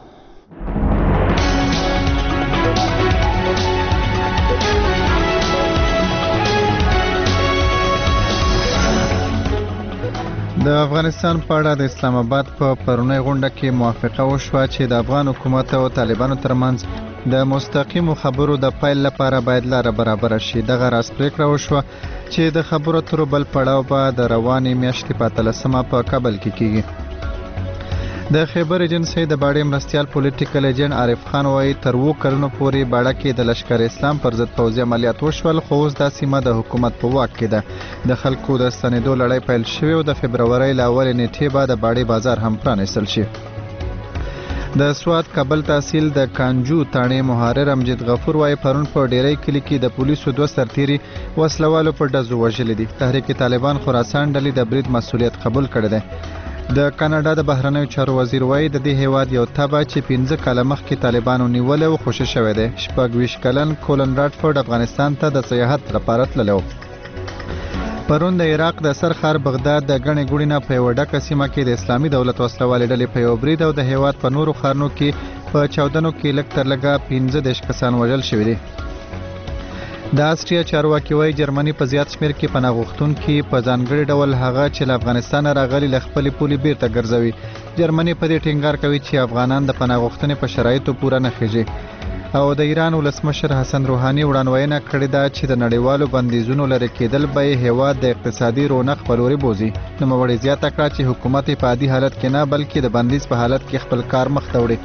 د افغانستان په اړه د اسلام آباد په پرونی غونډه کې موافقه وشوه چې د افغان حکومت او طالبانو ترمنځ د مستقیمو خبرو د پیل لپاره باید لاره برابر شي. دغه راز پریکړه وشوه چې د خبرو اترو بل پړاو به د روانې میاشتې په 13 په کابل کې کیږي. د خیبر ایجنسی د باړې مرستیال پولیټیکل ایجنټ عارف خان وایي تر 2 کلونو پورې باړه کې د لشکر اسلام پر ضد پوځي عملیات وشول، خو اوس دا سیمه د حکومت په واک کې ده. د خلکو د ستنېدو لړۍ پیل شوې او د فبرورۍ له اولې نیټې به د باړې بازار هم پرانیستل شي. د سوات کابل تحصیل د کانجو تاڼې محرر امجد غفور وایي پرون په ډیری کلی کې د پولیسو 2 سرتیري وسلوالو په ډزو وژلي دي. تحریک طالبان خراسان ډلې د برید مسؤلیت قبول کړی دی. د کاناډا د بهرنیو چارو وزیر وایي د دې هیواد یو تبع چې 15 کاله مخکې طالبانو نیولې او خوشی شوی دی. 26 کلن کولن راډفورد افغانستان ته د سیاحت لپاره تللی و. پرون د عراق د سرخار بغداد د ګڼې ګوڼې نه په یوه ډکه سیمه کې د اسلامي دولت وسلوالې ډلې په یو برید او د هیواد په نورو ښارونو کې په چاودنو کې لږ تر لږه 15 کسان وژل شوي دي. د آسټریا چارواکي وایي جرمني په زیات شمېر کې پناه غوښتونکي په ځانګړي ډول هغه چې له افغانستانه راغلي له خپلې پولې بیرته ګرځوي. جرمني په دې ټینګار کوي چې افغانان د پناه غوښتنې په شرایطو پوره نه خېږي. او د ایران ولسمشر حسن روحاني وړاندوینه کړې ده چې د نړیوالو بندیزونو لرې کېدل به یې هیواد د اقتصادي رونق په لوري بوځي. نوموړې زیاته کړه چې حکومت په عادي حالت کې نه بلکې د بندیز په حالت کې خپل کار مخ ته وړي.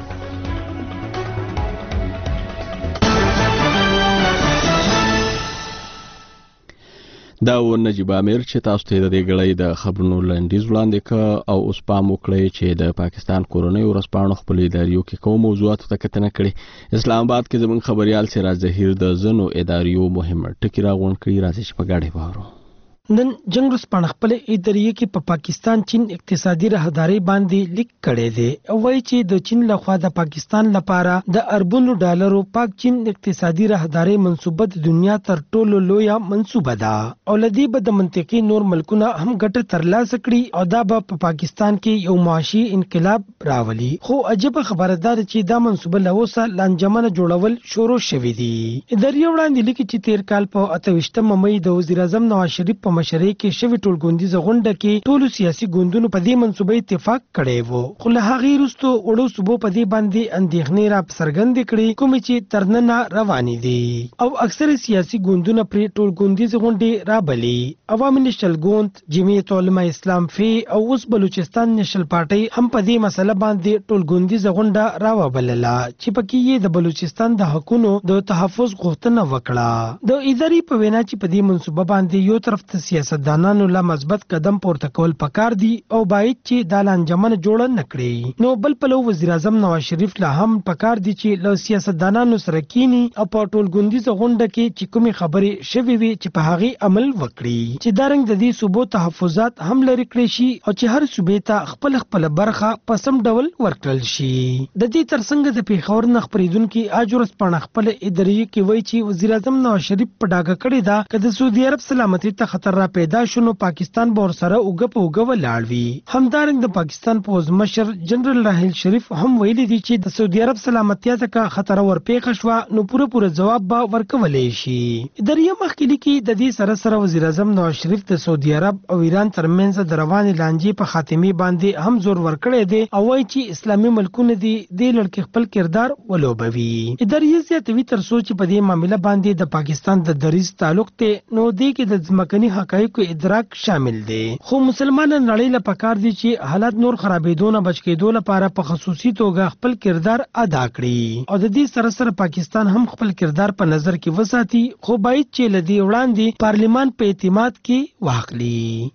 دا و نجیب امیر چې تاسو ته د دې غړی د خبرونو لنډیز وړاندې کړ او اوس پام وکړئ چې د پاکستان کورونی ورسپانو خپل اداریو کې کوم موضوعاتو ته کتنه کړې. اسلام آباد کې زموږ خبريال سراج ظهیر د زنو اداریو مهم ټکی راغونډ کړي. راځي چې په ګاډي وارو. نن جنگ رسپان خپل اداریه کې په پاکستان چین اقتصادي راهداري باندې لیک کړي دي او وایي چې د چین لخوا د پاکستان لپاره د اربونو ډالرو پاک چین اقتصادي راهداري منصوبه د دنیا تر ټولو لویه منصوبه ده او لدی به د منطقي نور ملکونه هم ګټه ترلاسه کړي او دا به په پاکستان کې یو معاشي انقلاب راولي. خو عجیب خبردار چې دا منصوبه له اوسه لانجمنه جوړول شروع شوې دي. اداریه وړاندې لیکي چې تیر کال په 28 مې د وزیر اعظم نواز شریف په مشرۍ کې شوی ټولګوندیزه غونډه کې ټولو سیاسي ګوندونو په دې منصوبه اتفاق کړی وو. خو له هغې وروسته وړو صوبو په دې باندې اندېښنې را څرګندې کړې کومې چې تر ننه روانې دي او اکثره سیاسي ګوندونه پرې ټولګوندیزه غونډې رابلي. عوامي نېشنل ګوند، جمعیت علما اسلام فی او اوس بلوچستان نېشنل پارټۍ هم په دې مسله باندې ټولګوندیزه غونډه راوبلله چې پکې یې د بلوچستان د حقونو د تحفظ غوښتنه وکړه. د ادارې په وینا چې په دې منصوبه باندې یو طرف ته سیاستدانانو لا مثبت قدم پورته کول پکار دي او باید چې د لانجمن جوړ نه کړي. نو بل پلو وزیر اعظم نواز شریف لا هم پکار دي چې له سیاستدانانو سره کینی او په ټولګوندیزه غونډه کې چې کومې خبرې شوي وي چې په هغه عمل وکړي چې دا رنګ د دې صوبو تحفظات هم لري کړی شي او چې هر صوبې ته خپل برخه په سم ډول ورکړل شي. د دې ترڅنګ د پیښور نه خبرېدونکي اجورس پاڼه خپل ادارې کې وایي چې وزیر اعظم نواز شریف په ډاګه کړی دا چې د سعودي عرب سلامتي ته خطر را پیدا شونو پاکستان به ورسره اوږه په اوږه ولاړ وي. همدارنګه د پاکستان پوځ مشر جنرال راحیل شریف هم ویلي دي چې د سعودي عرب سلامتیا ته خطر ورپېښه شوه نو پوره جواب به ورکولی شي. اداریه مخکې لیکي د دې سره وزیر اعظم نواز شریف د سعودي عرب او ایران ترمنځ د روانې لانجې په خاتمې باندې هم زور ورکړی دی او وایي چې اسلامي ملکونه دي د لړکې خپل کردار ولوبوي. اداریه زیاتوي تر څو چې په دې معامله باندې د پاکستان د دریځ تعلق ته نو دی کې د ځمکني حقایقو ادراک شامل دی. خو مسلمانان نړۍ له پکار دي چې حالات نور خرابېدو نه بچ کېدو لپاره په خصوصي توګه خپل کردار ادا کړي او د دې سره پاکستان هم خپل کردار په نظر کې وساتي خو باید چې له دې وړاندې پارلیمان په اعتماد کې واخلي.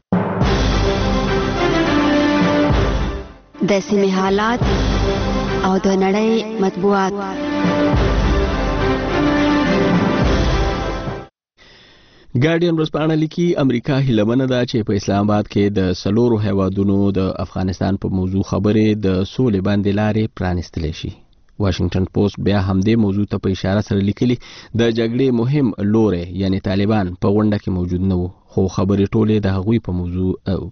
د سیمې حالات او د نړۍ مطبوعات. ګارډین ورځپاڼه لیکي امریکا هیلمنه ده چې په اسلام آباد کې د سلورو هیوادونو د افغانستان په موضوع خبرې د سولې باندې لارې پرانیستلی شي. واشنگټن پوسټ بیا همدې موضوع ته په اشاره سره لیکلي د جګړې مهم لوری یعنی طالبان په غونډه کې موجود نه وو خو خبرې ټولې د هغوی په موضوع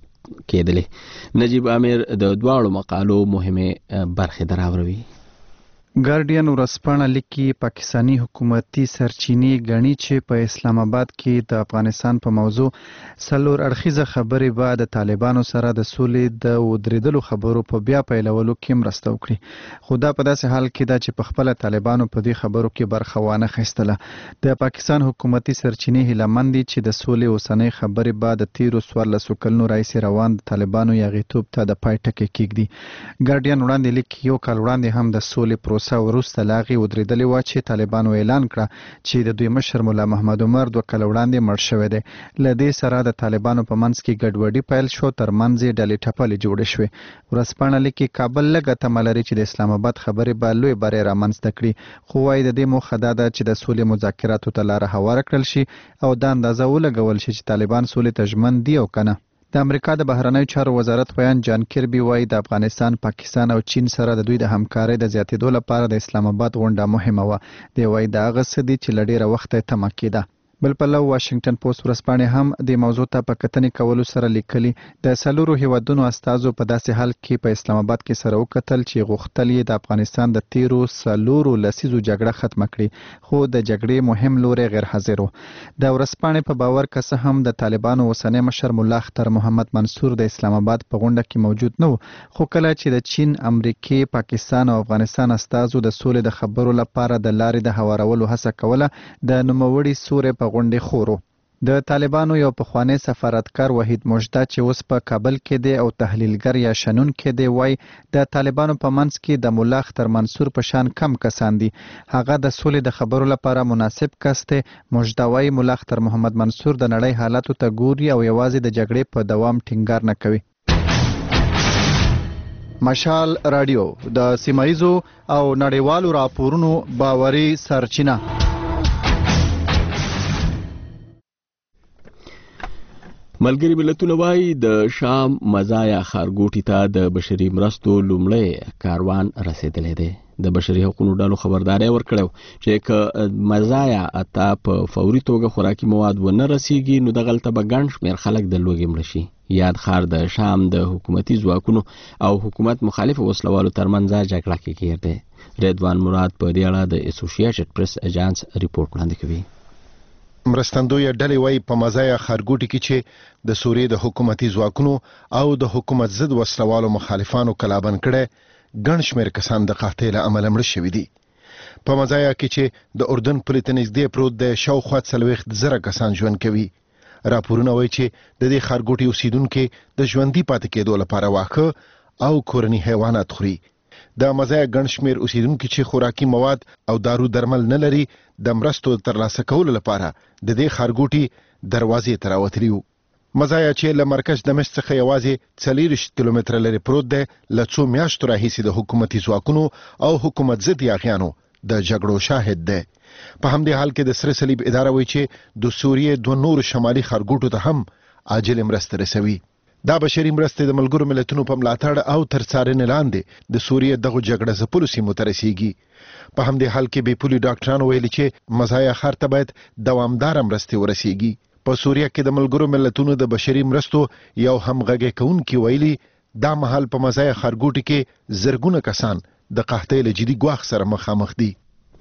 کېدلې. نجیب امیر د دواړو مقالو مهمه برخې دراوروي. ګارډین ورځپاڼه لیکي پاکستانی حکومتي سرچینې غني چې په اسلام آباد کې د افغانستان په موضوع سلور اړخیزه خبرې بعد د طالبانو سره د سولې د ودرېدلو خبرو په بیا پیلولو کې مرسته وکړي خو دا په داسې حال کې ده چې په خپل طالبانو په دې خبرو کې برخه وانه خیستله. د پاکستان حکومتي سرچینې هیلمن دي چې د سولې اوسنۍ خبرې بعد د تیرو 14 کلونو راهیسې روان د طالبانو یاغیتوب ته د پای ټکی کېږدي. ګارډین وړاندې لیکي یو کال وړاندې هم د سولې پروسه وروسته لاغي ودرېدلې وه چې طالبانو اعلان کړه چې د دوی مشر مولا محمد عمر 2 کال وړاندې مړ شوی دی. له دې سره د طالبانو په منځ کې ګډوډي پیل شو ترمنځ یې ډلې ټپلې جوړې شوې. ورځپاڼه لیکي کابل لږه تمه لري چې د اسلام آباد خبرې به لوی بری رامنځته کړي خو وايي د دې موخه دا ده چې د سولې مذاکراتو ته لاره هواره کړل شي او دا اندازه ولګول شي چې طالبان سولې ته ژمن دي او کنه. د امریکا د بهرنیو چارو وزارت ویان جان کربي وایي د افغانستان، پاکستان او چین سره د دوی د همکارۍ د زیاتېدو لپاره د اسلام آباد غونډه مهمه وه. دی وایي دا هغه څه دي چې له ډېره وخته تمه کېده. بل پلو واشنگټن پوسټ ورځپاڼې هم د موضوع ته په کتنې کولو سره لیکلي د سلورو هیوادونو استازو په داسې حال کې په اسلام آباد کې سره وکتل چې غوښتل یې د افغانستان د تیرو سلورو لسیزو جګړه ختمه کړي خو د جګړې مهم لوری غیر حاضر و. د ورځپاڼې په باور که څه هم د طالبانو اوسنی مشر ملا اختر محمد منصور د اسلام آباد په غونډه کې موجود نه و خو کله چې د چین، امریکې، پاکستان او افغانستان استازو د سولې د خبرو لپاره د لارې د هوارولو هڅه کوله د نوموړي سورې په غونډې خورو. د طالبانو یو پخوانی سفارتکار وحید مجده چې اوس په کابل کې دی او تحلیلګر یا شنونکی دی وایي د طالبانو په منځ کې د مولا اختر منصور په شان کم کسان دي. هغه د سولې د خبرو لپاره مناسب کس دی. مجده وایي مولا اختر محمد منصور د نړۍ حالاتو ته ګوري او یوازې د جګړې په دوام ټینګار نه کوي. مشال رادیو د سیمایزو او نړیوالو راپورونو باوري سرچینه. ملګری ملتونه وایي د شام مزایا ښارګوټي ته د بشري مرستو لومړی کاروان رسیدلی دی. د بشري حقوقو ډلو خبرداری ورکړی چې که مزایا اته په فوري توګه خوراکي مواد ونه رسیږي نو دغلته به ګڼ شمېر خلک د لوږې مړه شي. یاد ښار د شام د حکومتي ځواکونو او حکومت مخالفو وسلوالو ترمنځ جګړه کې گیر دی. رضوان مراد په دې اړه د اسوسییټډ پریس اجانس ریپورت وړاندې کوي. مرستندوی ډلې وایي په مزایا ښارګوټي کې چې د سوریې د حکومتي ځواکونو او د حکومت ضد وسلوالو مخالفانو کلابند کړی ګڼ شمېر کسان د قحطۍ له امله مړه شوي دي. په مزایا کې چې د اردن پولې ته نږدې پروت دی شاوخوا 40,000 کسان ژوند کوي. راپورونه وایي چې د دې ښارګوټي اوسیدونکي د ژوندي پاتې کېدو لپاره واښه او کورني حیوانات خوري. د مزایا ګڼ شمېر اوسیدونکي چې خوراکي مواد او دارو درمل نه لري د مرستو ترلاسه کولو لپاره د دې ښارګوټي دروازې ته راوتلي وو. مزایا چې له مرکز دمشق څخه یوازې 40 کیلومتره لرې پروت دی له څو میاشتو راهیسې د حکومتي ځواکونو او حکومت ضد یاغیانو د جګړو شاهد دی. په همدې حال کې د سره صلیب اداره وایي چې د سوریې 2 نور شمالي ښارګوټو ته هم عاجل مرسته رسوي. دا بشري مرستې د ملګرو ملتونو په ملاتړ او تر څارنې لاندې د سوریې دغه جګړه ځپلو سیمو ته رسیږي. په همدې حال کې بې پولي ډاکټرانو ویلي چې مزایا ښار ته باید دوامداره مرستې ورسیږي. په سوریه کې د ملګرو ملتونو د بشري مرستو یو همغږی کوونکي ویلي دا مهال په مزایا ښارګوټي کې زرګونه کسان د قحطۍ له جدي ګواښ سره مخامخ دي.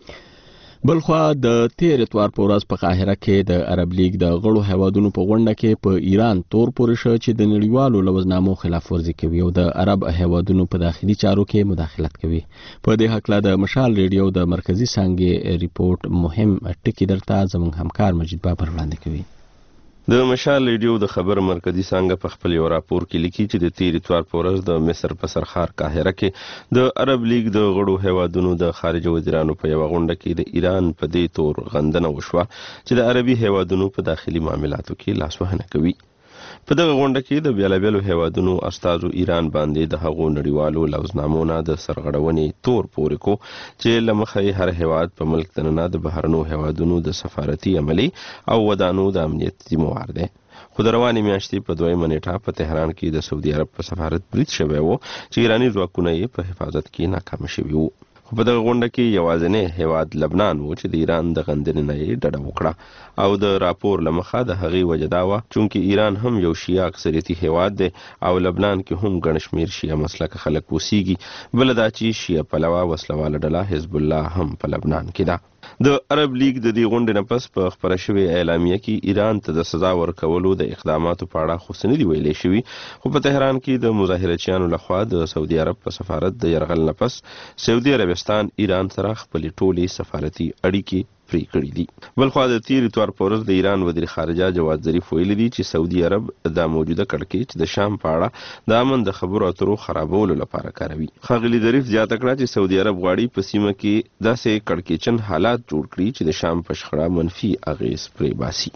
بلخوا د تیر اتوار په ورځ په قاهره کې د عرب لیگ د غړو هیوادونو په غونډه کې په ایران تور پورې شو چې د نړیوالو لوزنامو خلاف ورزي کوي او د عرب هیوادونو په داخلي چارو کې مداخلت کوي. په دې حق د مشال ریډیو د مرکزی څانګې ریپورت مهم ټکی درته زموږ همکار مجید بابر وړاندې کوي. د مشال ریډیو د خبر مرکزی څنګه په خپل یو راپور کې لیکي چې د تیر اتوار په ورځ د مصر په سرخار قاهره کې د عرب لیگ د غړو هیوادونو د خارجه وزیرانو په یو غونډه کې د ایران په دې تور غندنه وشوه چې د عربي هیوادونو په داخلي معاملاتو کې لاسوهنه کوي. په دغه غونډه کې د بیلابیلو هیوادونو استازو ایران باندې د هغو نړیوالو لوزنامو نه د سرغړونې تور پورې کو چې لمخې هر هیواد په ملک دننه د بهرنو هیوادونو د سفارتي عملی او ودانو د امنیت ذمہوار دی. خو د روانې میاشتې په 2 نیټه په تهران کې د سعودي عرب په سفارت برید شوی و چې ایرانی ځواکونه یې په حفاظت کې ناکام شوي وو. خو په دغه غونډه کې یوازینی هیواد لبنان و چې د ایران د غندنې نه یې ډډه وکړه او د راپور له مخه د هغې وجه دا وه چونکې ایران هم یو شیعه اکثریتي هیواد دی او لبنان کې هم ګڼ شمېر شیعه مسلکه خلک اوسیږي. بله دا چې شیعه پلوه وسلواله ډله حزب الله هم په لبنان کې ده. د عرب لیگ د دې غونډې نه پس په خپره شوې اعلامیه کې ایران ته د سزا ورکولو د اقداماتو په اړه خو څه نه دي ویلی شوي، خو په تهران کې د مظاهرچیانو لخوا د سعودي عرب په سفارت د یرغل نه پس سعودي عربستان ایران سره خپلې ټولې سفارتي اړیکې پرې کړي دي. بلخوا د تیر اتوار په ورځ د ایران وزیر خارجه جواد ظریف ویلي دي چې سعودي عرب د موجوده کړکېچ د شام په اړه د امن د خبرو اترو خرابولو لپاره کاروي. ښاغلي ظریف زیاته کړه چې سعودي عرب غواړي په سیمه کې داسې کړکېچن حالات جوړ کړي چې د شام په شخړه منفي اغیز پرې باسي.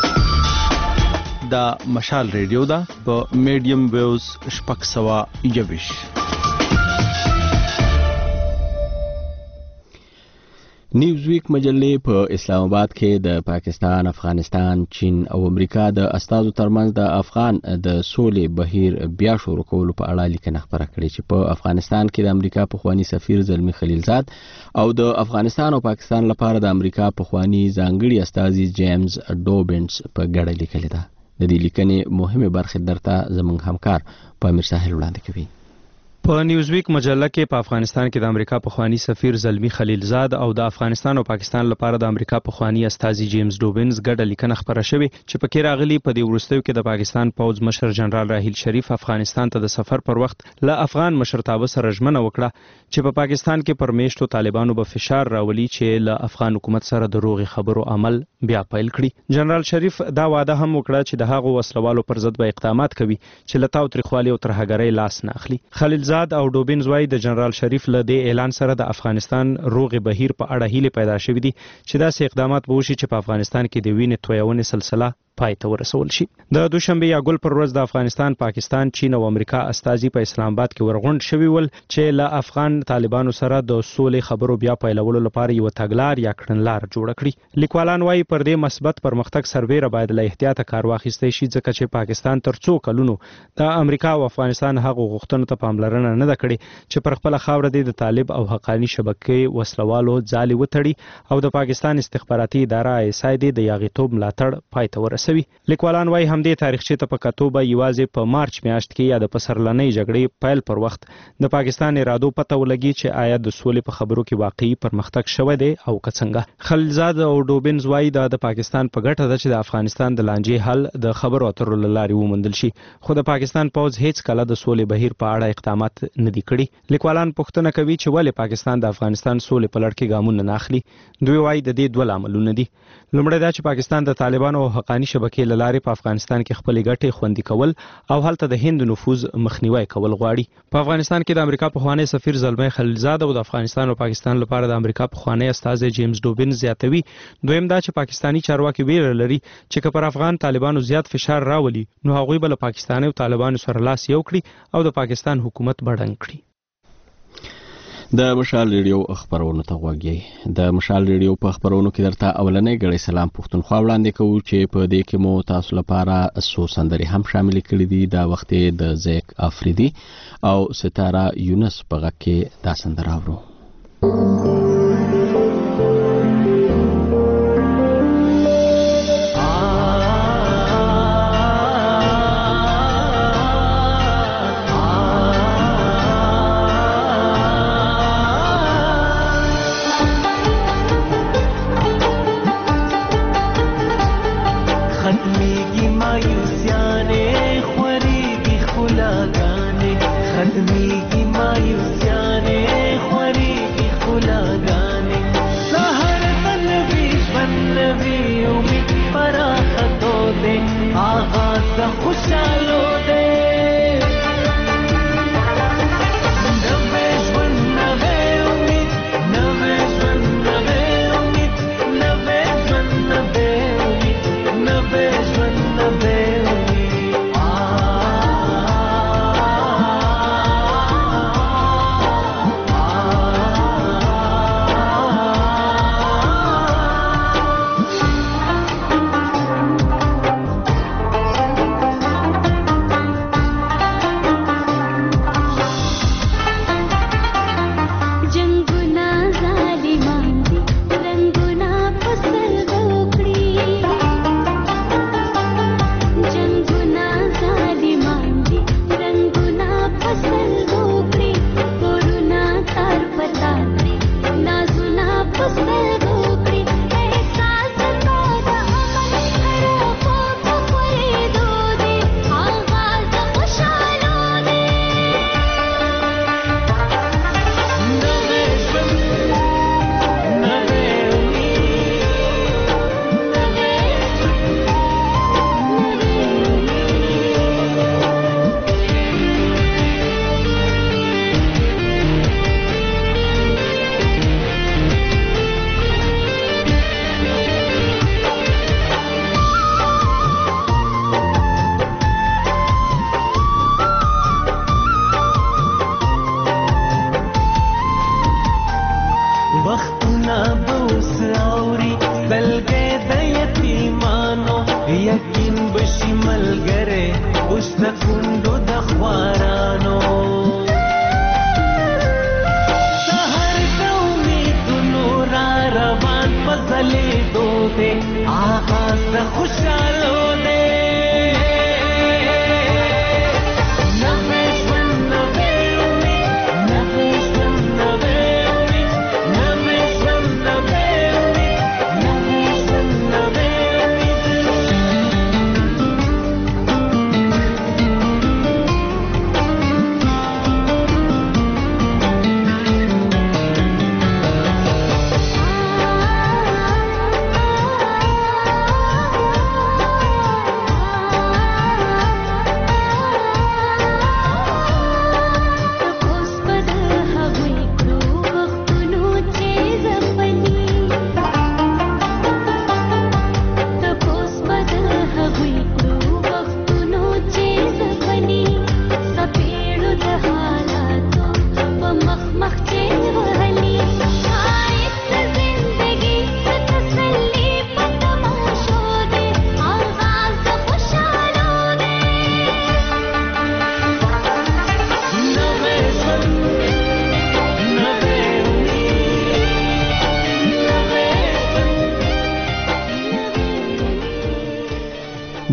دا مشال ریډیو ده په میډیم ویوز 621. نیوز ویک مجلې په اسلام آباد کې د پاکستان، افغانستان، چین او امریکا د استازو ترمنځ د افغان د سولې بهیر بیا شروع کولو په اړه لیکنه خپره کړې چې په افغانستان کې د امریکا پخوانی سفیر زلمی خلیلزاد او د افغانستان او پاکستان لپاره د امریکا پخوانی ځانګړي استازي جیمز ډوبنز په ګډه لیکلې ده. د دې لیکنې مهمه برخه درته زموږ همکار پامیر ساحل وړاندې کوي. په نیوزویک مجله کې په افغانستان کې د امریکا پخوانی سفیر زلمی خلیلزاد او د افغانستان او پاکستان لپاره د امریکا پخوانی استازي جیمز ډوبنز ګډه لیکنه خپره شوې چې پکې راغلي په دې وروستیو کې د پاکستان پوځ مشر جنرال راحیل شریف افغانستان ته د سفر پر وخت له افغان مشرتابه سره ژمنه وکړه چې په پاکستان کې پر میشتو طالبانو به فشار راولي چې له افغان حکومت سره د روغې خبرو عمل بیا پیل کړي. جنرال شریف دا وعده هم وکړه چې د هغو وسلوالو پر ضد به اقدامات کوي چې له تاوتریخوالي او ترهګرۍ لاس نه اخلي. خلیلزاد او ډوبنز وايي د جنرال شریف له دې اعلان سره د افغانستان روغې بهیر په اړه هیله پیدا شوې دي چې داسې اقدامات به وشي چې په افغانستان کې د وینې تویونې سلسله پای ته ورسول شي. د دوشنبه یا ګل پر ورځ د افغانستان، پاکستان، چین او امریکا استازي په اسلام آباد کې ورغونډ شوي ول چې له افغان طالبانو سره د سولې خبرو بیا پیلولو لپاره یو تګلار یا کړنلار جوړ کړي. لیکوالان وايي پر دې مثبت پرمختګ سربېره باید له احتیاطه کار واخیستی شي ځکه چې پاکستان تر څو کلونو د امریکا او افغانستان هغو غوښتنو ته پاملرنه نه ده کړې چې پر خپله خاوره د طالب او حقاني شبکې وسلوالو ځالې وتړي او د پاکستان استخباراتي اداره ISI د یاغیتوب ملاتړ پای ته ورسوي. لیکوالان وايي همدې تاریخچې ته په کتو به یوازې په مارچ میاشت کې یا د پسرلنۍ جګړې پیل پر وخت د پاکستان ارادو پته ولګي چې آیا د سولې په خبرو کې واقعي پرمختګ شوی دی او که څنګه. خلیلزاد او ډوبنز وايي د پاکستان په ګټه ده چې د افغانستان د لانجې حل د خبرو اترو له لارې وموندل شي، خو د پاکستان پوځ هیڅ کله د سولې بهیر په اړه اقدامات نه دي کړي. لیکوالان پوښتنه کوي چې ولې پاکستان د افغانستان سولې په لړ کې ګامونه نه اخلي. دوی وايي د دې دوه لاملونه دي. لومړی دا چې پاکستان د طالبانو او حقاني شبکې له لارې په افغانستان کې خپلې ګټې خوندي کول او هلته د هند نفوذ مخنیوی کول غواړي. په افغانستان کې د امریکا پخوانی سفیر زلمی خلیلزاد او د افغانستان او پاکستان لپاره د امریکا پخوانی استازي جیمز ډوبنز زیاتوي. دویم دا چې پاکستانی چارواکي ویره لري چې که پر افغان طالبانو زیات فشار راولي نو هغوی به له پاکستاني او طالبانو سره لاس یو کړي او د پاکستان حکومت بډنګ کړي. د مشال ریډیو خبرونو ته غوږی. د مشال ریډیو په خبرونو کې درته اولنې غړي سلام پښتونخوا وړاندې کوو چې په دې کې مو تاسو لپاره سو سندري هم شامل کړي دي. دا وخت د زیک افریدي او ستاره یونس په غږ کې دا سندره اورو.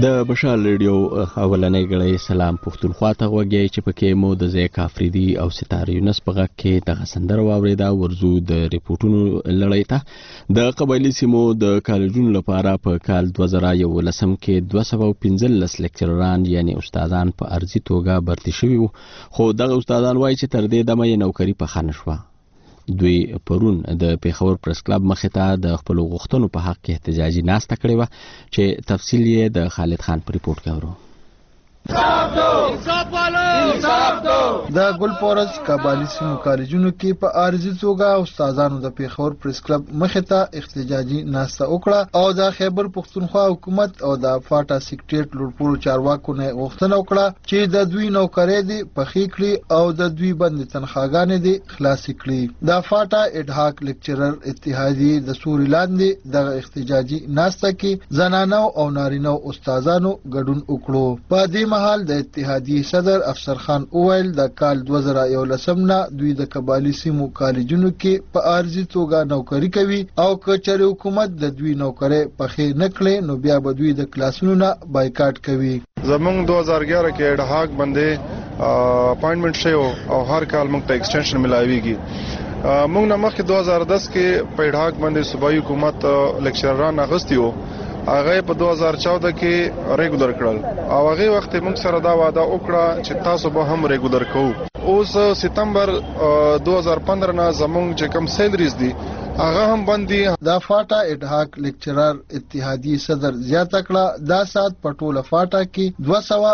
د مشال ریډیو اولنۍ غړی سلام پښتونخوا ته وګورئ چې پکې مو د زیک افریدي او ستاره یونس په غږ کې د سندره واوریدا ورزو د ریپورتونو لړۍ ته د قبایلی سیمو د کالجونو لپاره په کال 2011 کې 215 لیکچرران یعنی استادان په ارزي توګه برتي شوي وو خو دغه استادان وایي چې تر دې دمه یې نوکری په خانه شوه دوی پرون د پیښور پریس کلب مخې ته د خپل غوښتنو په حق کې احتجاجي ناسته کړې وه چې تفصیل یې د خالد خان په ریپورت کې اورو د ګلپورز قبایلی سیمو کالجونو کې په عارضي توګه استادانو د پیښور پریس کلب مخې ته احتجاجي ناسته وکړه او د خیبر پښتونخوا حکومت او د فاټا سیکریټریټ لوړپوړو چارواکو نه غوښتنه وکړه چې د دوی نوکرۍ دي پخې کړي او د دوی بند تنخواګانې دي خلاصې کړي د فاټا اډ هاک لیکچرر اتحادیې د سوري لاندې د احتجاجي ناسته کې زنانو او نارینو استادانو ګډون وکړو په دې مهال د اتحادیې صدر افسر خان اویل د کال 2011 نه دوی د قبایلی سیمو کالجونو کې په عارضي توګه نوکری کوي او کچره حکومت د دوی نوکری پخې نکړي نو بیا به دوی د کلاسونو نه بایکاټ کوي زمونږ 2011 کې اډ هاک باندې اپاینټمنټ شوی او هر کال موږ ته ایکسټنشن ملاويږي موږ نه مخکې 2010 کې په اډ هاک باندې صوبایي حکومت لیکچرران اغستی وو هغه په 2014 کې ریګولر کړل او هغه وخت موږ سره دا وعده وکړه چې تاسو به هم ریګولر کوو اوس سپتمبر 2015 نه زموږ چې کم سیلریز دي هغه هم باندې د فاټا اډ هاک لیکچرر اتحادیې صدر زیاته کړه دا سات په ټوله فاټا کې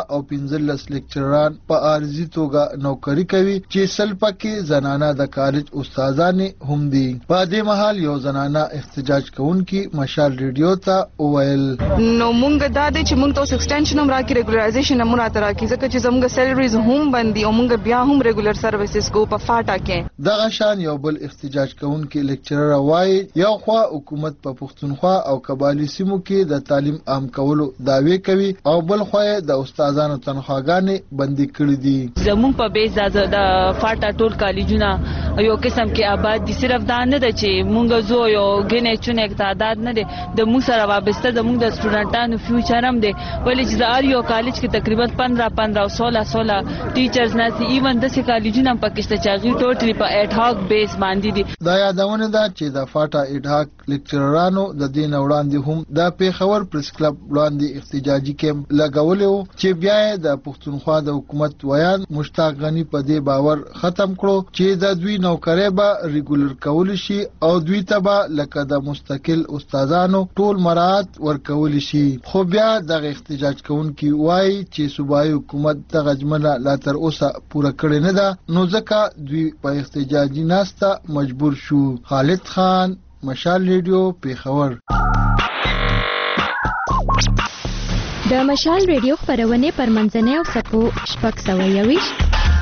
215 لیکچرران په عارضي توګه نوکری کوي چې سل پکې زنانه د کالج استادانې هم دي په دې مهال یو زنانه احتجاج کوونکي مشال ریډیو ته وویل نو مونږ دا د چې مونږ ته ایکسټنشن هم راکې ریګولرایزیشن هم راته راکې ځکه چې زموږ سیلریز هم باندې او مونږ بیا هم ریګولر سرویسز کو په فاټا کې دغه شان یو بل احتجاج کوونکي لیکچرر وايي یو خوا حکومت په پښتونخوا او قبایلی سیمو کې د تعلیم عام کولو دعوی کوي او بل خوا د استادانو تنخواګانې بندي کړې دي زموږ په بیس د فاټا ټول کالجونه یو قسم کې آباد دي صرف دا نه ده چې مونږ زو یو غنې چونه تعداد نه دي د مونږ سره وابسته د مونږ د سټوډنټانو فیوچر هم دي ولې چې د اریو کالج کې تقریبا 15 او 16 ټیچرز نه دي ایون د سې کالجونه پاکستان چاغي ټوټلی په اډ هاک بیس باندې دي دا یادونه ده چې د فاټا اډ هاک لیکچررانو د دین وړاندې هم د پیښور پریس کلب وړاندې احتجاجي کیمپ لګولو چې بیا د پښتونخوا د حکومت ویان مشتاق غنی په دې باور ختم کړو چې د دوی نوکری به ریګولر کول شي او دوی ته به لکه د مستقل استادانو ټول مراعات ورکول شي خو بیا د احتجاج کوونکي وایي چې صوبایي حکومت د غجمنه لا تر اوسه پوره کړی نه ده نو ځکه دوی په احتجاجي ناسته مجبور شو خالد خان مشال ریډیو پیښور د مشال ریډیو خبرونه پر منځنۍ او سپو شپږ سوه یویش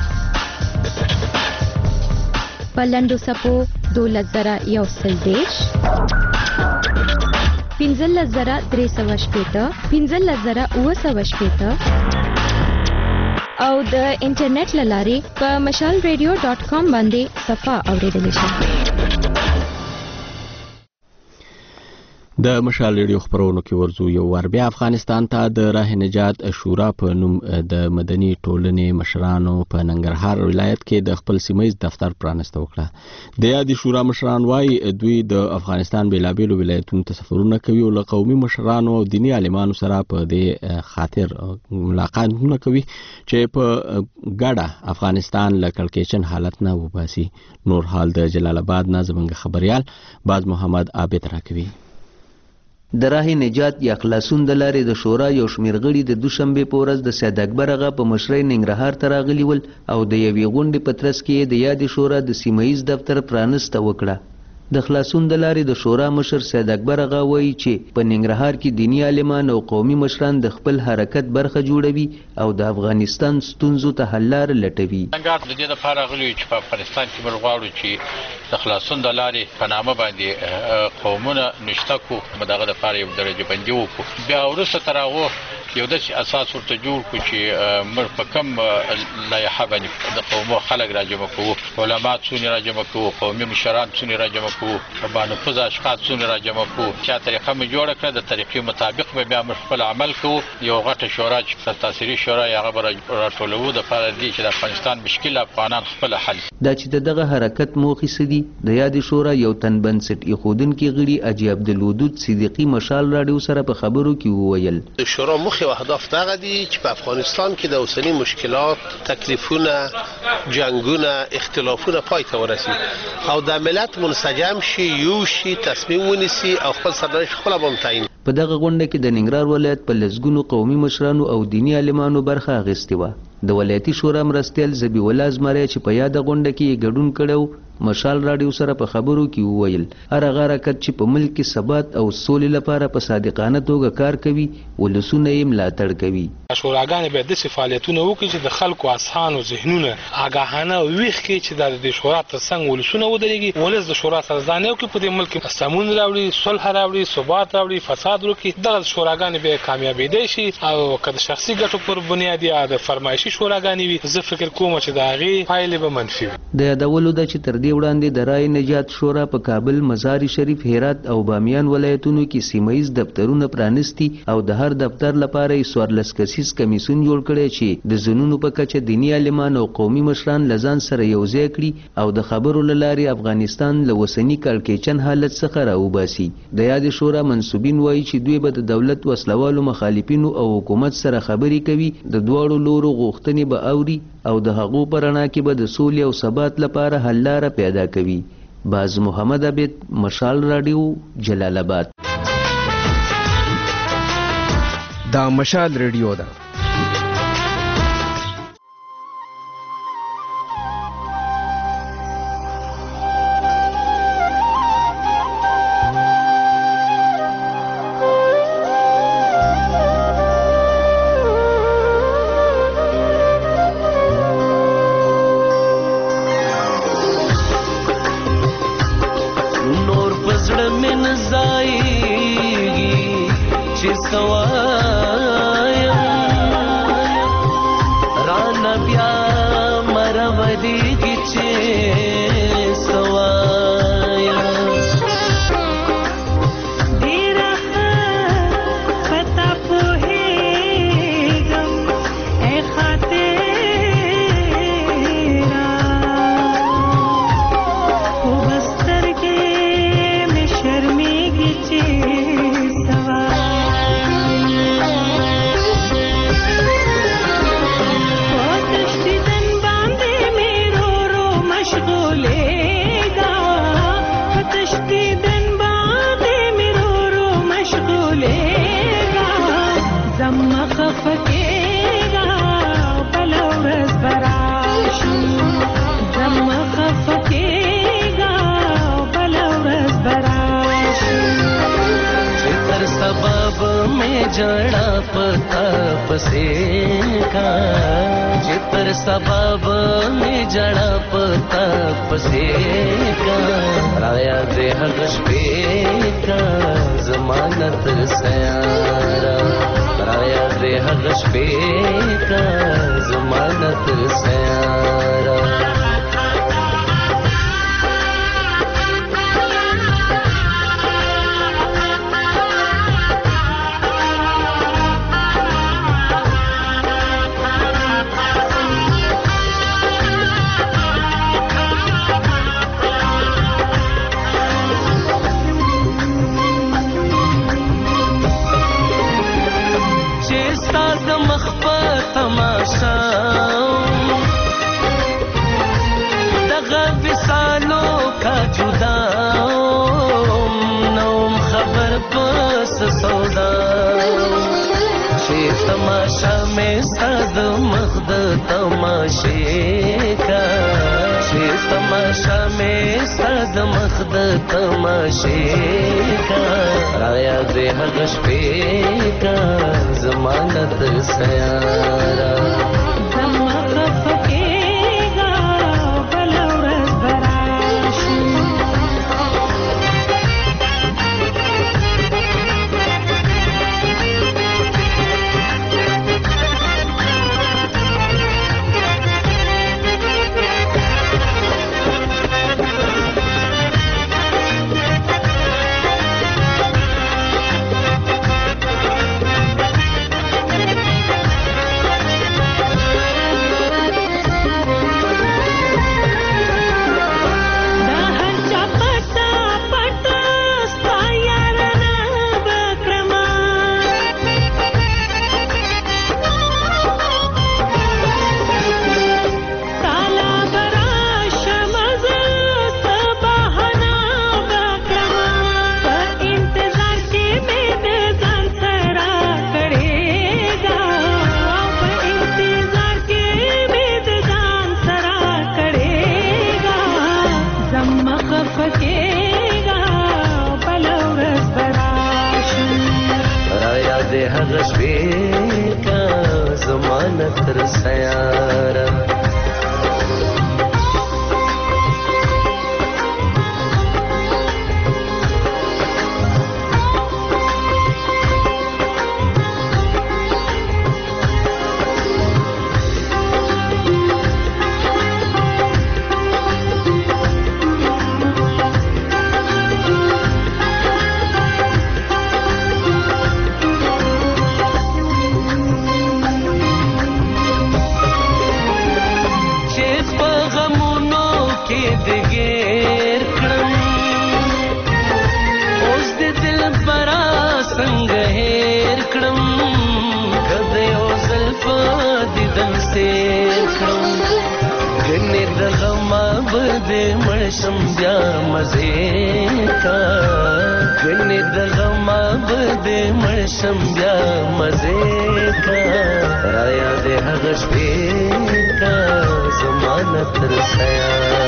په لنډو سپو 12,130 15,380 15,980 او د انټرنیټ لارې په mashalradio.com باندې صفه اوریدل شي د مشال ریډیو خبرونو کې ورزو یو ور بیا افغانستان ته د راه نجات شورا په نوم د مدني ټولنې مشرانو په ننګرهار ولایت کې د خپل سیمایي دفتر پرانسته وکړه د یادې شورا مشران وايي دوی د افغانستان بیلابیلو ولایتونو ته سفرونه کوي او له قومي مشرانو او دیني عالمانو سره په دې خاطر ملاقاتونه کوي چې په ګډه افغانستان له کړکېچن حالت نه وباسي نور حال د جلال آباد نه زموږ خبريال باز محمد عابد راکوي د راه نجات یا خلاصون د لارې د شورا یو شمېر غړي د دوشنبه په ورځ د سید اکبر اغا په مشرۍ ننګرهار ته راغلي ول او د یوې غونډې په ترڅ کې د یادې شورا د سیمایي دفتر پرانسته وکړه د خلاصون د لارې د شورا مشر سید اکبر اغا وایي چې په ننګرهار کې دیني عالمان او قومي مشران د خپل حرکت برخه جوړوي او د افغانستان ستونزو ته حل لار لټوي ننګرهار د دې لپاره غلي چې په افغانستان کې موږ غواړو چې د خلاصون د لارې په نامه باندې قومونه نشته کو دغه لپاره یو درجه بندي وکړو بیا وروسته تر هغه یو داسې اساس ورته جوړ کړو چې موږ په کم لایحه باندې د قومو خلک راجمع کوو، علما څونه راجمع کوو، قومي مشران څونه راجمع کوو، باندې فز اشخاص څونه راجمع کوو. چې طریقه مې جوړ کړه د طریقې مطابق به بیا موږ خپل عمل کوو. یو غټه شورا چې تاثیري شورا هغه به راټولوو د لپاره دی چې د افغانستان مشکل افغانان خپل حل. دا چې دغه حرکت موخې سدي د یاد شورا یو تن بنسټ ایخودونکو غړي اجي عبدالودود صدیقي مشال راډیو سره په خبرو کې وویل د شورا مخ او هدف دغه دي چې په افغانستان کې د اوسنی مشکلات، تکلیفونه، جنگونه، اختلافونه پای ته ورسي او د ملت منسجم شي، یو شي، تصمیم ونیسي او خپل سرنوشت خپل بمتعین. په دغه غونډه کې د ننګرهار ولایت په لسګونو قومي مشرانو او دینی عالمانو برخه اخیستې وه. د ولایتي شورا مرستیال ذبیح الله زمری چې په یاده غونډه کې ګډون کړی مشال راډیو سره په خبرو کې وویل هغه حرکت چې په ملک کې ثبات او سولې لپاره په صادقانه توګه کار کوي ولسونه یې ملاتړ کوي. شوراګانې باید داسې فعالیتونه وکړي چې د خلکو اذهان او ذهنونه آګاهانه ویښ کړي چې د شورا تر څنګ ولسونه ودرېږي، ولس د شورا سره ځان یو کړي، په دې ملک کې سمون راوړي، صلح راوړي، ثبات راوړي، فساد وکړي. دغه شوراګانې به کامیابېدای شي او که د شخصي ګټو پر بنیاد یا د فرمایشي شوراګانې وي زه فکر کوم چې د هغې پایلې به منفي وي. د یادولو ده چې تر دې وړاندې د رای نجات شورا په کابل، مزار شریف، هرات او بامیان ولایتونو کې سیمه ییز دفترونه پرانیستي او د هر دفتر لپاره یې 14 کسیز کمیسیون جوړ کړی چې د زنونو په کچه دیني عالمان او قومي مشران له ځان سره یوځای کړي او د خبرو له لارې افغانستان له اوسني کړکېچن حالت څخه راوباسي. د یادې شورا منسوبین وایي چې دوی به د دولت وسلوالو مخالفینو او حکومت سره خبرې کوي، د دواړو لورو غوښتنې به اوري او د هغو په رڼا کې به د سولې او ثبات لپاره حل لاره پیدا کوي. باز محمد عبید، مشال راډیو، جلال آباد. دا مشال راډیو ده. تیر کړم ګنې د غما بده مړشم بیا مزه کا ګنې د غما بده مړشم بیا مزه کا رایا دې هغه شپې کا زمانه تر سیا